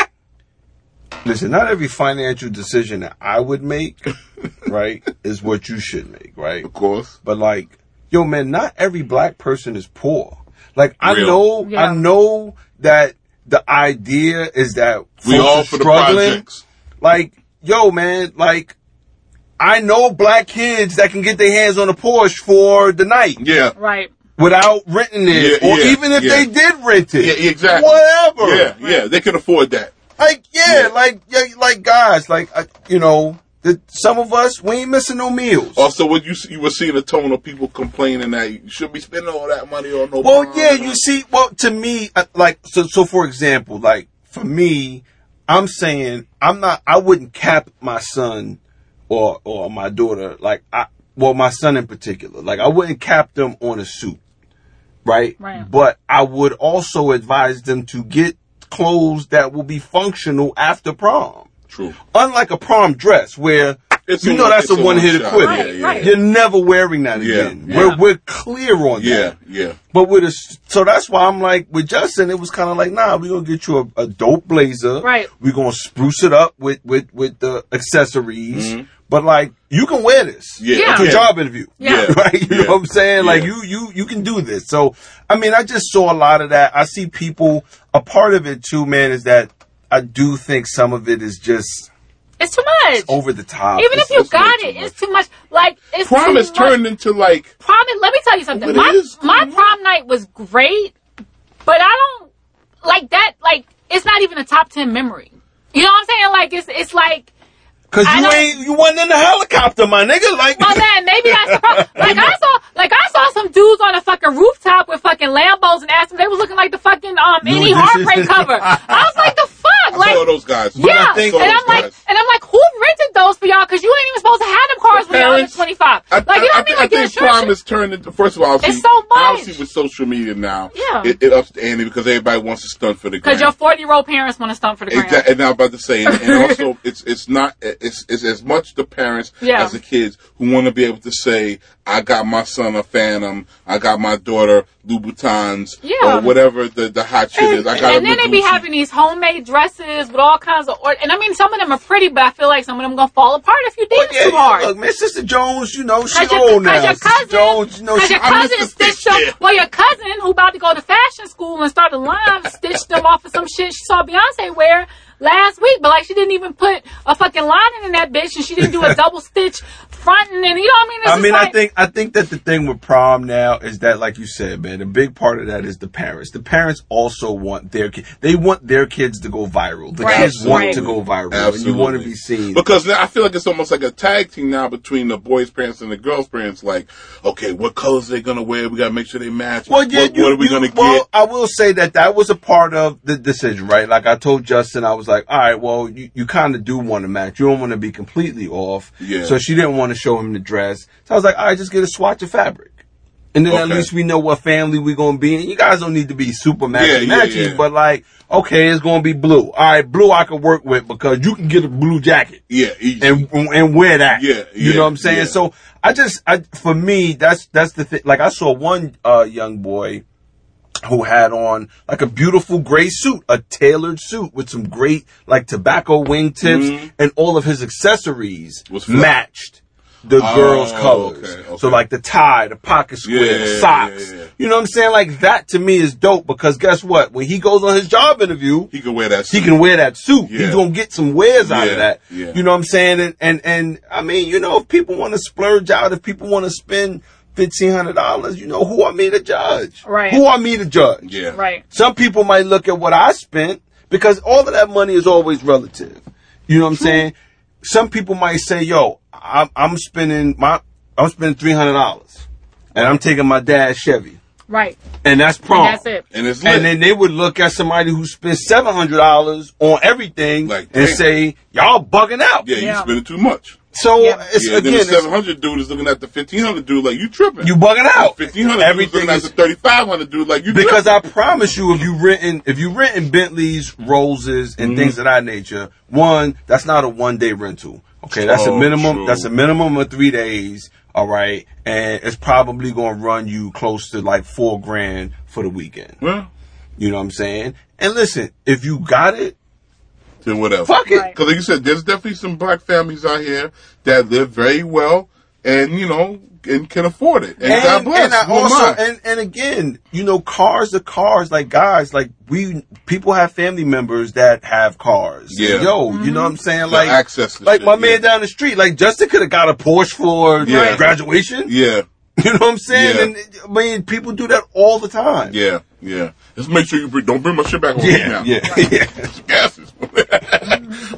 Listen, not every financial decision that I would make, right, is what you should make, right? Of course. But like, yo, man, not every black person is poor. Like, I Real. know, Yeah. I know that the idea is that We folks all are for the struggling. projects. Like, yo, man, like, I know black kids that can get their hands on a Porsche for the night Yeah. Right. without renting it, Yeah, or yeah, even if yeah. they did rent it, Yeah, exactly. whatever. Yeah, yeah, they can afford that. Like, yeah, Yeah. like, yeah, like guys, like, uh, you know, that some of us, we ain't missing no meals. Also, when you you were seeing a tone of people complaining that you shouldn't be spending all that money on no. Well, prom. yeah, you see, well, to me, uh, like, so, so for example, like, for me, I'm saying, I'm not, I wouldn't cap my son or, or my daughter, like, I, well, my son in particular, like, I wouldn't cap them on a suit, right? Right. But I would also advise them to get clothes that will be functional after prom. True. Unlike a prom dress where It's you a know one- that's it's a a one-hit one-shot. quitter. Right, yeah, right. You're never wearing that Yeah, again. yeah. We're we're clear on Yeah, that. yeah. But with a, so that's why I'm like, with Justin, it was kind of like, nah, we're going to get you a, a dope blazer. Right. We're going to spruce it up with, with, with the accessories. Mm-hmm. But like, you can wear this. Yeah. Yeah. To a job interview. Yeah. Right? You Yeah. know what I'm saying? Like, Yeah. you, you, you can do this. So, I mean, I just saw a lot of that. I see people, a part of it too, man, is that I do think some of it is just It's too much. over the top. Even It's- if you it's way got too it, much. it's too much. Like, it's Prom too is much. turned into like. Prom, let me tell you something. It My, is. my prom night was great, but I don't, like that, like, it's not even a top ten memory. You know what I'm saying? Like, it's, it's like, Cause I you don't- ain't, you wasn't in the helicopter, my nigga. Like, well then, maybe that's the problem. Like, I saw, like, I saw some dudes on a fucking rooftop with fucking Lambos and asked them, they were looking like the fucking, um, No, Any this Heartbreak is- cover. I was like, the fuck? I Like, saw those guys. yeah, I think and I'm like, and I'm like, who rented those for y'all? Because you ain't even supposed to have them cars when y'all Parents. was twenty-five. I, Like, you know I, what I I, mean? I Like, your think prom insurance. is turned into, first of all, It's obviously, so much. obviously with social media now, Yeah. it, it ups the ante because everybody wants to stunt for the Because gram. your forty-year-old parents want to stump for the gram. Exactly, and I'm about to say, and, and also, it's it's not it's it's as much the parents Yeah. as the kids who want to be able to say, I got my son a Phantom, I got my daughter Louboutins, Yeah. or whatever the the hot shit is. I got And then they be having these homemade dresses with all kinds of, or- and I mean, some of them are pretty, but I feel like some of them gonna fall apart if you dance yeah, too hard. yeah, look, man, Sister Jones, you know, she Cause your, old now. cause your Sister cousin, Jones, you know, cause she, your I miss cousin the stitched stitch, them. yeah. Well, your cousin who about to go to fashion school and start a line stitched them off of some shit she saw Beyonce wear last week. But like, she didn't even put a fucking lining in that bitch, and she didn't do a double stitch fronting, and you know what I mean? It's I just mean, like, I think I think that the thing with prom now is that, like you said, man, a big part of that is the parents. The parents also want their kids. They want their kids to go viral. The Right, kids want right. to go viral, Absolutely. and you want to be seen. Because now I feel like it's almost like a tag team now between the boys' parents and the girls' parents. Like, okay, what colors are they gonna wear? We gotta make sure they match. Well, yeah, what, you, what are we you- gonna well, get? I will say that that was a part of the decision, right? Like I told Justin, I was like, all right, well, you, you kind of do want to match. You don't want to be completely off. Yeah. So she didn't want to show him the dress. So I was like, all right, just get a swatch of fabric. And then at Okay. least we know what family we're going to be. And you guys don't need to be super matchy Yeah, yeah, matchy, yeah. but like, okay, it's going to be blue. All right, blue I can work with because you can get a blue jacket. Yeah, easy. And and wear that. Yeah, you yeah, know what I'm saying? yeah. So I just, I for me, that's that's the thing. Like I saw one uh, young boy who had on like a beautiful gray suit, a tailored suit with some great like tobacco wingtips, Mhm. and all of his accessories Was fly. matched the Oh, girls' colors. okay, okay. So like the tie, the pocket square, Yeah, the socks. yeah, yeah. You know what I'm saying? Like that to me is dope because guess what? When he goes on his job interview, he can wear that. he suit. can wear that suit. Yeah. He's gonna get some wears out Yeah, of that. yeah. You know what I'm saying? And and, and I mean, you know, if people want to splurge out, if people want to spend fifteen hundred dollars, you know, who are me to judge? Right. Who are me to judge? Yeah. right. Some people might look at what I spent because all of that money is always relative. You know what I'm saying? Some people might say, "Yo, I'm, I'm spending my, I'm spending three hundred dollars, and I'm taking my dad's Chevy, Right. and that's prom." And that's it. And it's lit. And then they would look at somebody who spent seven hundred dollars on everything Like, and damn. say, "Y'all bugging out." yeah, you Yeah. spending too much. So Yeah. it's Yeah, then again, the it's, seven hundred dude is looking at the fifteen hundred dude like you tripping. you bugging out. fifteen hundred Everything dude is is looking at the thirty-five hundred dude like you because tripping. I promise you, if you renting, if you renting Bentleys, Rollses, and Mhm. things of that nature, one, that's not a one day rental. Okay, that's Oh, a minimum. true. That's a minimum of three days. All right, and it's probably going to run you close to like four grand for the weekend. Well, You know what I'm saying? And listen, if you got it, then whatever. fuck it. Right. Because like you said, there's definitely some black families out here that live very well and, you know, and can afford it. And, God And, bless. and I Who am also, I? and, and again, you know, cars are cars. Like guys, like we people have family members that have cars. Yeah. Yo, you know what I'm saying? The Like access to like shit, my yeah. man down the street. Like Justin could have got a Porsche for Yeah. graduation. Yeah, You know what I'm saying? Yeah. And I mean, people do that all the time. yeah, yeah. Just make sure you bring, don't bring my shit back home yeah, now. yeah. yeah. Gases.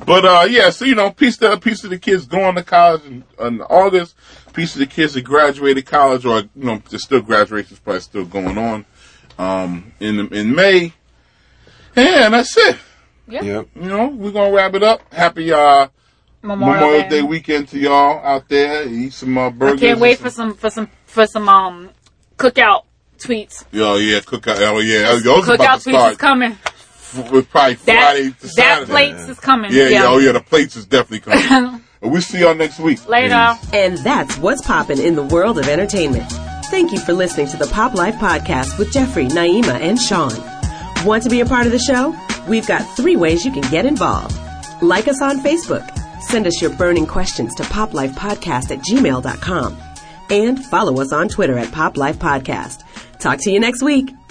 But uh, yeah, so you know, piece to piece of the kids going to college in, in August. Piece of the kids that graduated college, or you know, there's still graduation's probably still going on um, in in May. And that's it. Yeah. Yep. You know, we're gonna wrap it up. Happy uh, Memorial, Memorial Day. Day weekend to y'all out there. Eat some uh, burgers. I can't wait and for some for some for some um cookout tweets. Oh yeah, cookout. Oh yeah, those about Cookout to tweets start. is coming. With probably That Friday to that Saturday. plates is coming. Yeah, yeah, oh yeah, the plates is definitely coming. And we'll see y'all next week. Later. And that's what's poppin' in the world of entertainment. Thank you for listening to the Pop Life Podcast with Jeffrey, Naima, and Sean. Want to be a part of the show? We've got three ways you can get involved. Like us on Facebook. Send us your burning questions to poplifepodcast at gmail dot com. And follow us on Twitter at Pop Life Podcast. Talk to you next week.